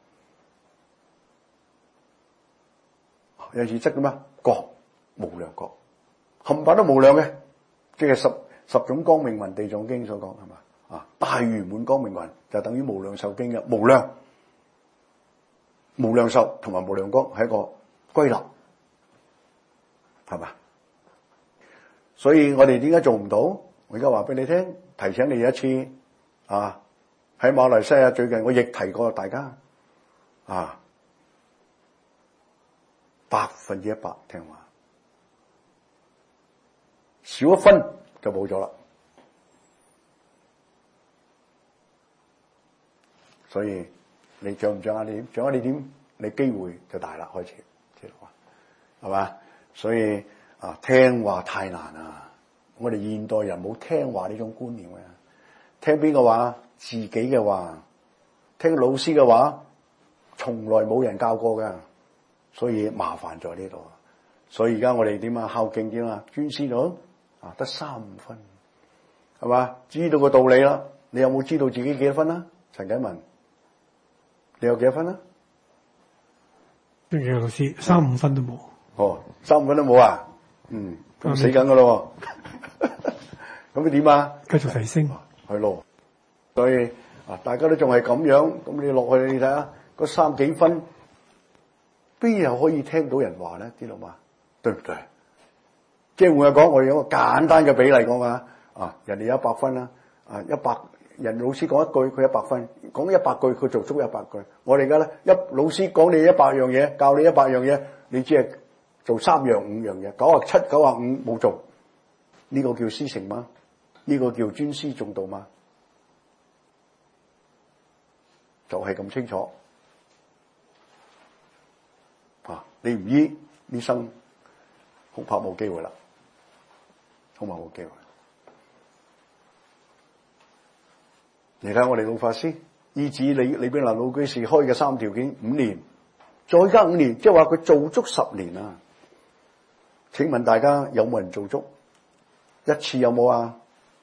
有陣時側重咩？覺，無量覺，冚唪唥都無量嘅，即係十十種光明雲地藏經所講係嘛？啊，大圓滿光明雲就等於無量壽經嘅無量、無量壽同埋無量光係一個歸納，係嘛？所以我哋點解做唔到？我而家話俾你聽，提醒你一次啊！喺馬來西亞最近我亦提過大家啊，百分之一百聽話，少一分就冇咗啦。所以你掌唔掌握呢點？掌握呢點，你機會就大啦，開始知道嘛？係嘛？所以。啊，聽話太難啊！我哋現代人冇聽話呢種觀念嘅，聽邊個話？自己嘅話，聽老師嘅話，從來冇人教過嘅，所以麻煩在呢度。 所以而家我哋點啊？孝敬點啊？尊師咗啊，得三五分，係嘛？知道個道理啦。你有冇知道自己幾多分啊？陳啟文，你有幾多分啊？ 跟住老師三五分都冇。 哦，三五分都冇啊？嗯，咁死緊噶咯。咁你點啊？ 繼續提升。 係咯。所以啊，大家都仲係咁樣，咁你落去你睇下，嗰三幾分，邊有可以聽到人話咧？知道嘛？對唔對？即係換句講，我哋有個簡單嘅比例講啊，啊，人哋有一百分啦，啊，一百。人老師講一句，佢一百分；講一百句，佢做足一百句。我哋而家咧，一老師講你一百樣嘢，教你一百樣嘢，你只係做三樣五樣嘢，九啊七、九啊五冇做。呢、這個叫師承嗎？呢、這個叫尊師重道嗎？就係、是、咁清楚。啊，你唔醫呢生，恐怕冇機會啦，恐怕冇機會。你睇我哋老法師醫治李李炳南老居士開嘅三條件五年，再加五年，即係話佢做足十年啊！請問大家有冇人做足一次？有冇啊？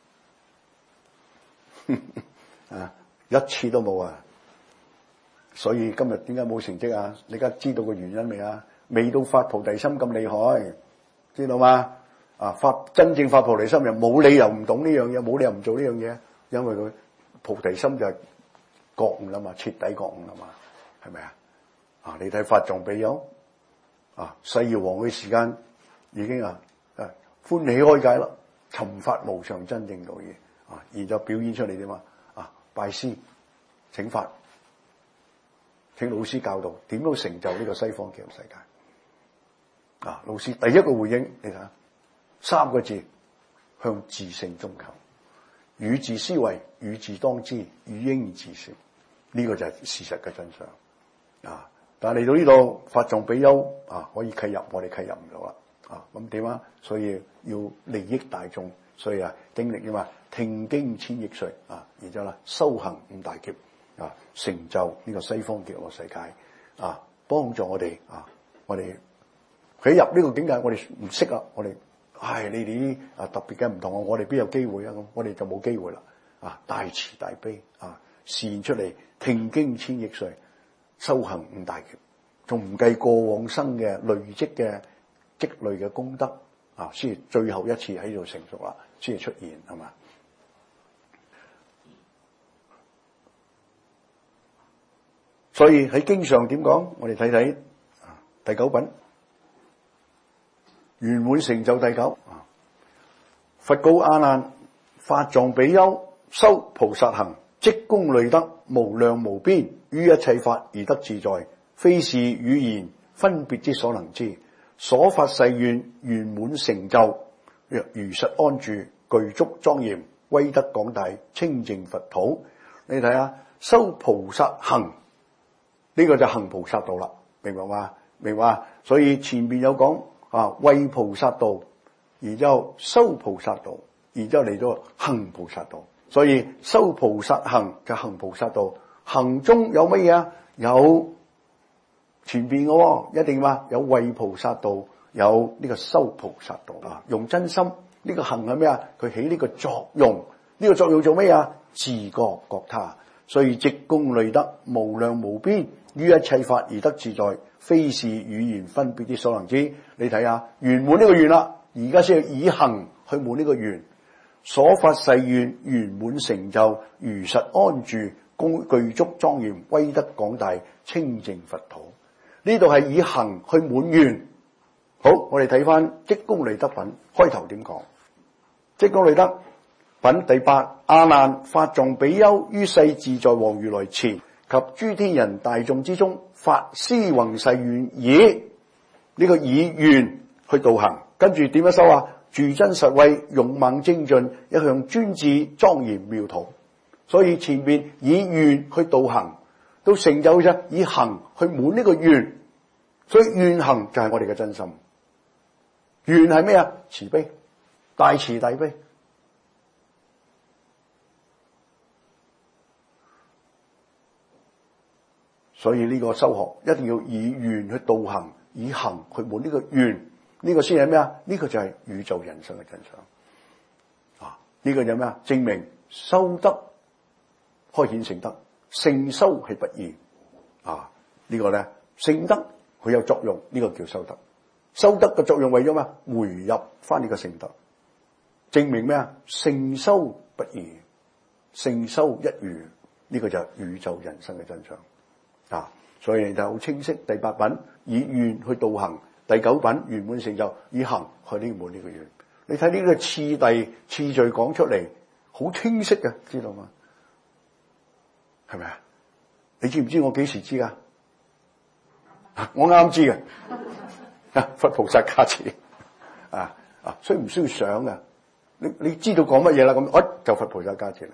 啊，一次都冇啊！所以今日點解冇成績啊？你而家知道個原因未啊？未到發菩提心咁厲害，知道嗎？啊，發真正發菩提心人冇理由唔懂呢樣嘢，冇理由唔做呢樣嘢，因為佢。菩提心就係覺悟啦嘛，徹底覺悟啦嘛，係咪啊？啊，你睇法藏比丘啊，西藥王嘅時間已經啊，啊歡喜開解啦，尋發無上真正道義啊，然後表演出嚟點嘛？啊，拜師請法，請老師教導點樣成就呢個西方極樂世界啊！老師第一個回應，你睇下三個字，向自性中求。與自思維，與自當知，與應自說，呢、這個就係事實嘅真相啊！但係嚟到呢度，法藏比丘啊，可以契入，我哋契入唔到啦啊！咁點啊？所以要利益大眾，所以啊，經歷點啊？聽經千億歲啊，然之後啦，修行五大劫啊，成就呢個西方極樂世界啊，幫助我哋啊，我哋佢入呢個境界，我哋唔識啊，我哋。唉，你哋啲啊特別嘅唔同啊，我哋邊有機會啊？咁我哋就冇機會啦。啊，大慈大悲啊，示現出嚟聽經千億歲，修行五大劫，仲唔計過往生嘅累積嘅積累嘅功德啊，先至最後一次喺度成熟啦，先至出現係嘛？所以喺經上點講？我哋睇睇啊第九品。圓滿成就第九，佛告阿難：法藏比丘修菩薩行，積功累德，無量無邊，於一切法而得自在，非是語言分別之所能知。所發誓願圓滿成就，若如實安住，具足莊嚴，威德廣大，清淨佛土。你睇下修菩薩行，呢、這個就行菩薩道啦，明白嘛？明白嘛？所以前面有講。啊，為菩薩道，然之後修菩薩道，然之後嚟咗行菩薩道。所以修菩薩行就行菩薩道，行中有乜嘢啊？有前邊嘅、哦，一定嘛？有為菩薩道，有呢個修菩薩道啊。用真心呢、這個行係咩啊？佢起呢個作用，呢、這個作用做咩啊？自覺覺他，所以積功累德，無量無邊，於一切法而得自在。非是語言分別之所能知。你睇下圓滿呢個願啦，而家先係以行去滿呢個願。所發誓願圓滿成就，如實安住，具足莊嚴，威德廣大，清淨佛土。呢度係以行去滿願。好，我哋睇翻積功累德品開頭點講？積功累德品第八，阿難，法藏比丘於世自在王如來前及諸天人大眾之中，發施宏誓願，以呢、這個以願去導行，跟住點樣修啊？住真實慧，勇猛精進，一向專志莊嚴妙土。所以前面以願去導行，到成就啫，以行去滿呢個願。所以願行就係我哋嘅真心。願係咩啊？慈悲，大慈大悲。所以呢個修學一定要以願去導行，以行去滿呢個願。 呢個先係咩啊？呢個就係宇宙人生嘅真相啊！呢個就咩啊？證明修德開顯聖德，聖修係不易啊！呢個咧聖德佢有作用，呢個叫修德。修德嘅作用為咗咩？回入翻呢個聖德，證明咩啊？聖修不易，聖修一如，呢個就係宇宙人生嘅真相啊！所以就好清晰。第八品以願去導行，第九品圓滿成就以行去圓滿呢個願。你睇呢個次第次序講出嚟，好清晰嘅，知道嗎？係咪啊？你知唔知我幾時知噶？我啱知嘅。佛菩薩加持啊啊，需唔需要想噶？你你知道講乜嘢啦？咁我就佛菩薩加持嚟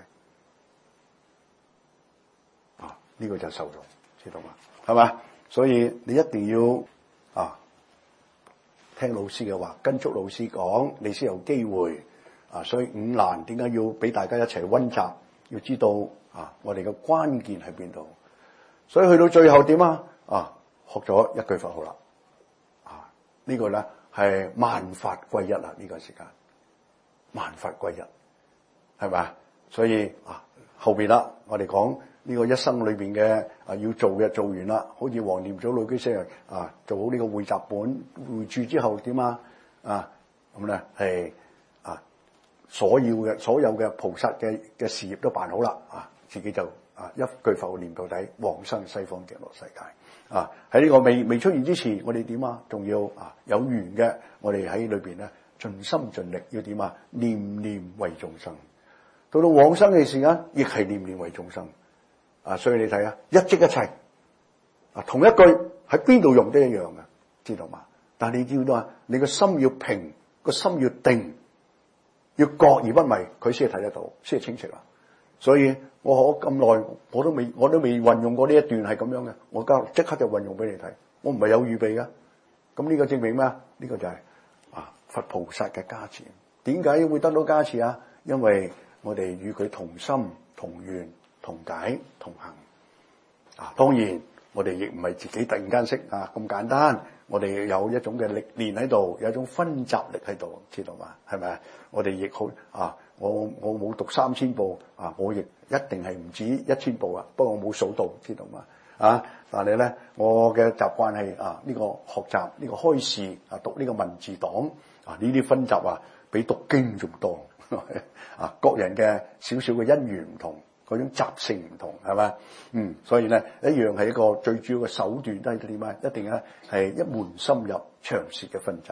啊！呢、這個就受咗，知道嘛？係嘛？所以你一定要啊聽老師嘅話，跟足老師講，你先有機會啊！所以五難點解要俾大家一齊溫習？要知道啊，我哋嘅關鍵喺邊度？所以去到最後點啊？啊，學咗一句佛號啦。呢個咧係萬法歸一啦，呢個時間萬法歸一，係咪啊？所以啊，後邊啦，我哋講呢個一生裏邊嘅啊要做嘅做完啦，好似黃念祖老居士啊，做好呢個匯集本匯注之後點啊？啊咁咧係啊，所要嘅所有嘅菩薩嘅嘅事業都辦好啦，啊自己就啊一句佛號念到底，往生西方極樂世界。啊！喺呢個未未出現之前，我哋點啊？仲要啊有緣嘅，我哋喺裏邊咧盡心盡力要點啊？念念為眾生。到到往生嘅時間，亦係念念為眾生。啊！所以你睇啊，一即一切啊，同一句喺邊度用都一樣嘅，知道嘛？但係你知道啊，你個心要平，個心要定，要覺而不迷，佢先係睇得到，先係清晰啦。所以我學咁耐，我都未我都未運用過呢一段係咁樣嘅，我而家即刻就運用俾你睇。我唔係有預備嘅，咁呢個證明咩啊？呢個就係啊佛菩薩嘅加持。點解會得到加持啊？因為我哋與佢同心、同願、同解、同行。啊，當然我哋亦唔係自己突然間識啊咁簡單。我哋有一種嘅歷練喺度，有一種分集力喺度，知道嘛？係咪啊？我哋亦好啊！我我冇讀三千部啊，我亦一定係唔止一千部啊。不過我冇數到，知道嘛？啊！但係咧，我嘅習慣係啊呢、這個學習呢、這個開示啊，讀呢個文字檔啊，呢啲分集啊，比讀經仲多啊！各人嘅少少嘅因緣唔同，嗰種習性唔同，係咪？嗯，所以咧一樣係一個最主要嘅手段都係點啊？一定咧係一門深入長舌嘅分集。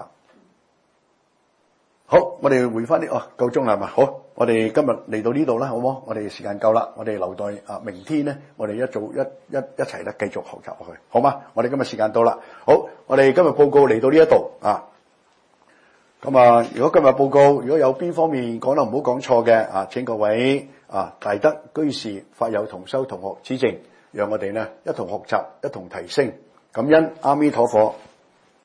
好，我哋回翻啲哦，夠鐘啦嘛。好，我哋今日嚟到呢度啦，好冇？我哋時間夠啦，我哋留待啊明天咧，我哋一早一一一齊咧繼續學習落去，好嗎？我哋今日時間到啦，好，我哋今日報告嚟到呢一度啊。咁啊，如果今日報告如果有邊方面講得唔好講錯嘅啊，請各位啊大德居士、法友同修同學指正，讓我哋呢一同學習，一同提升。感恩阿彌陀佛。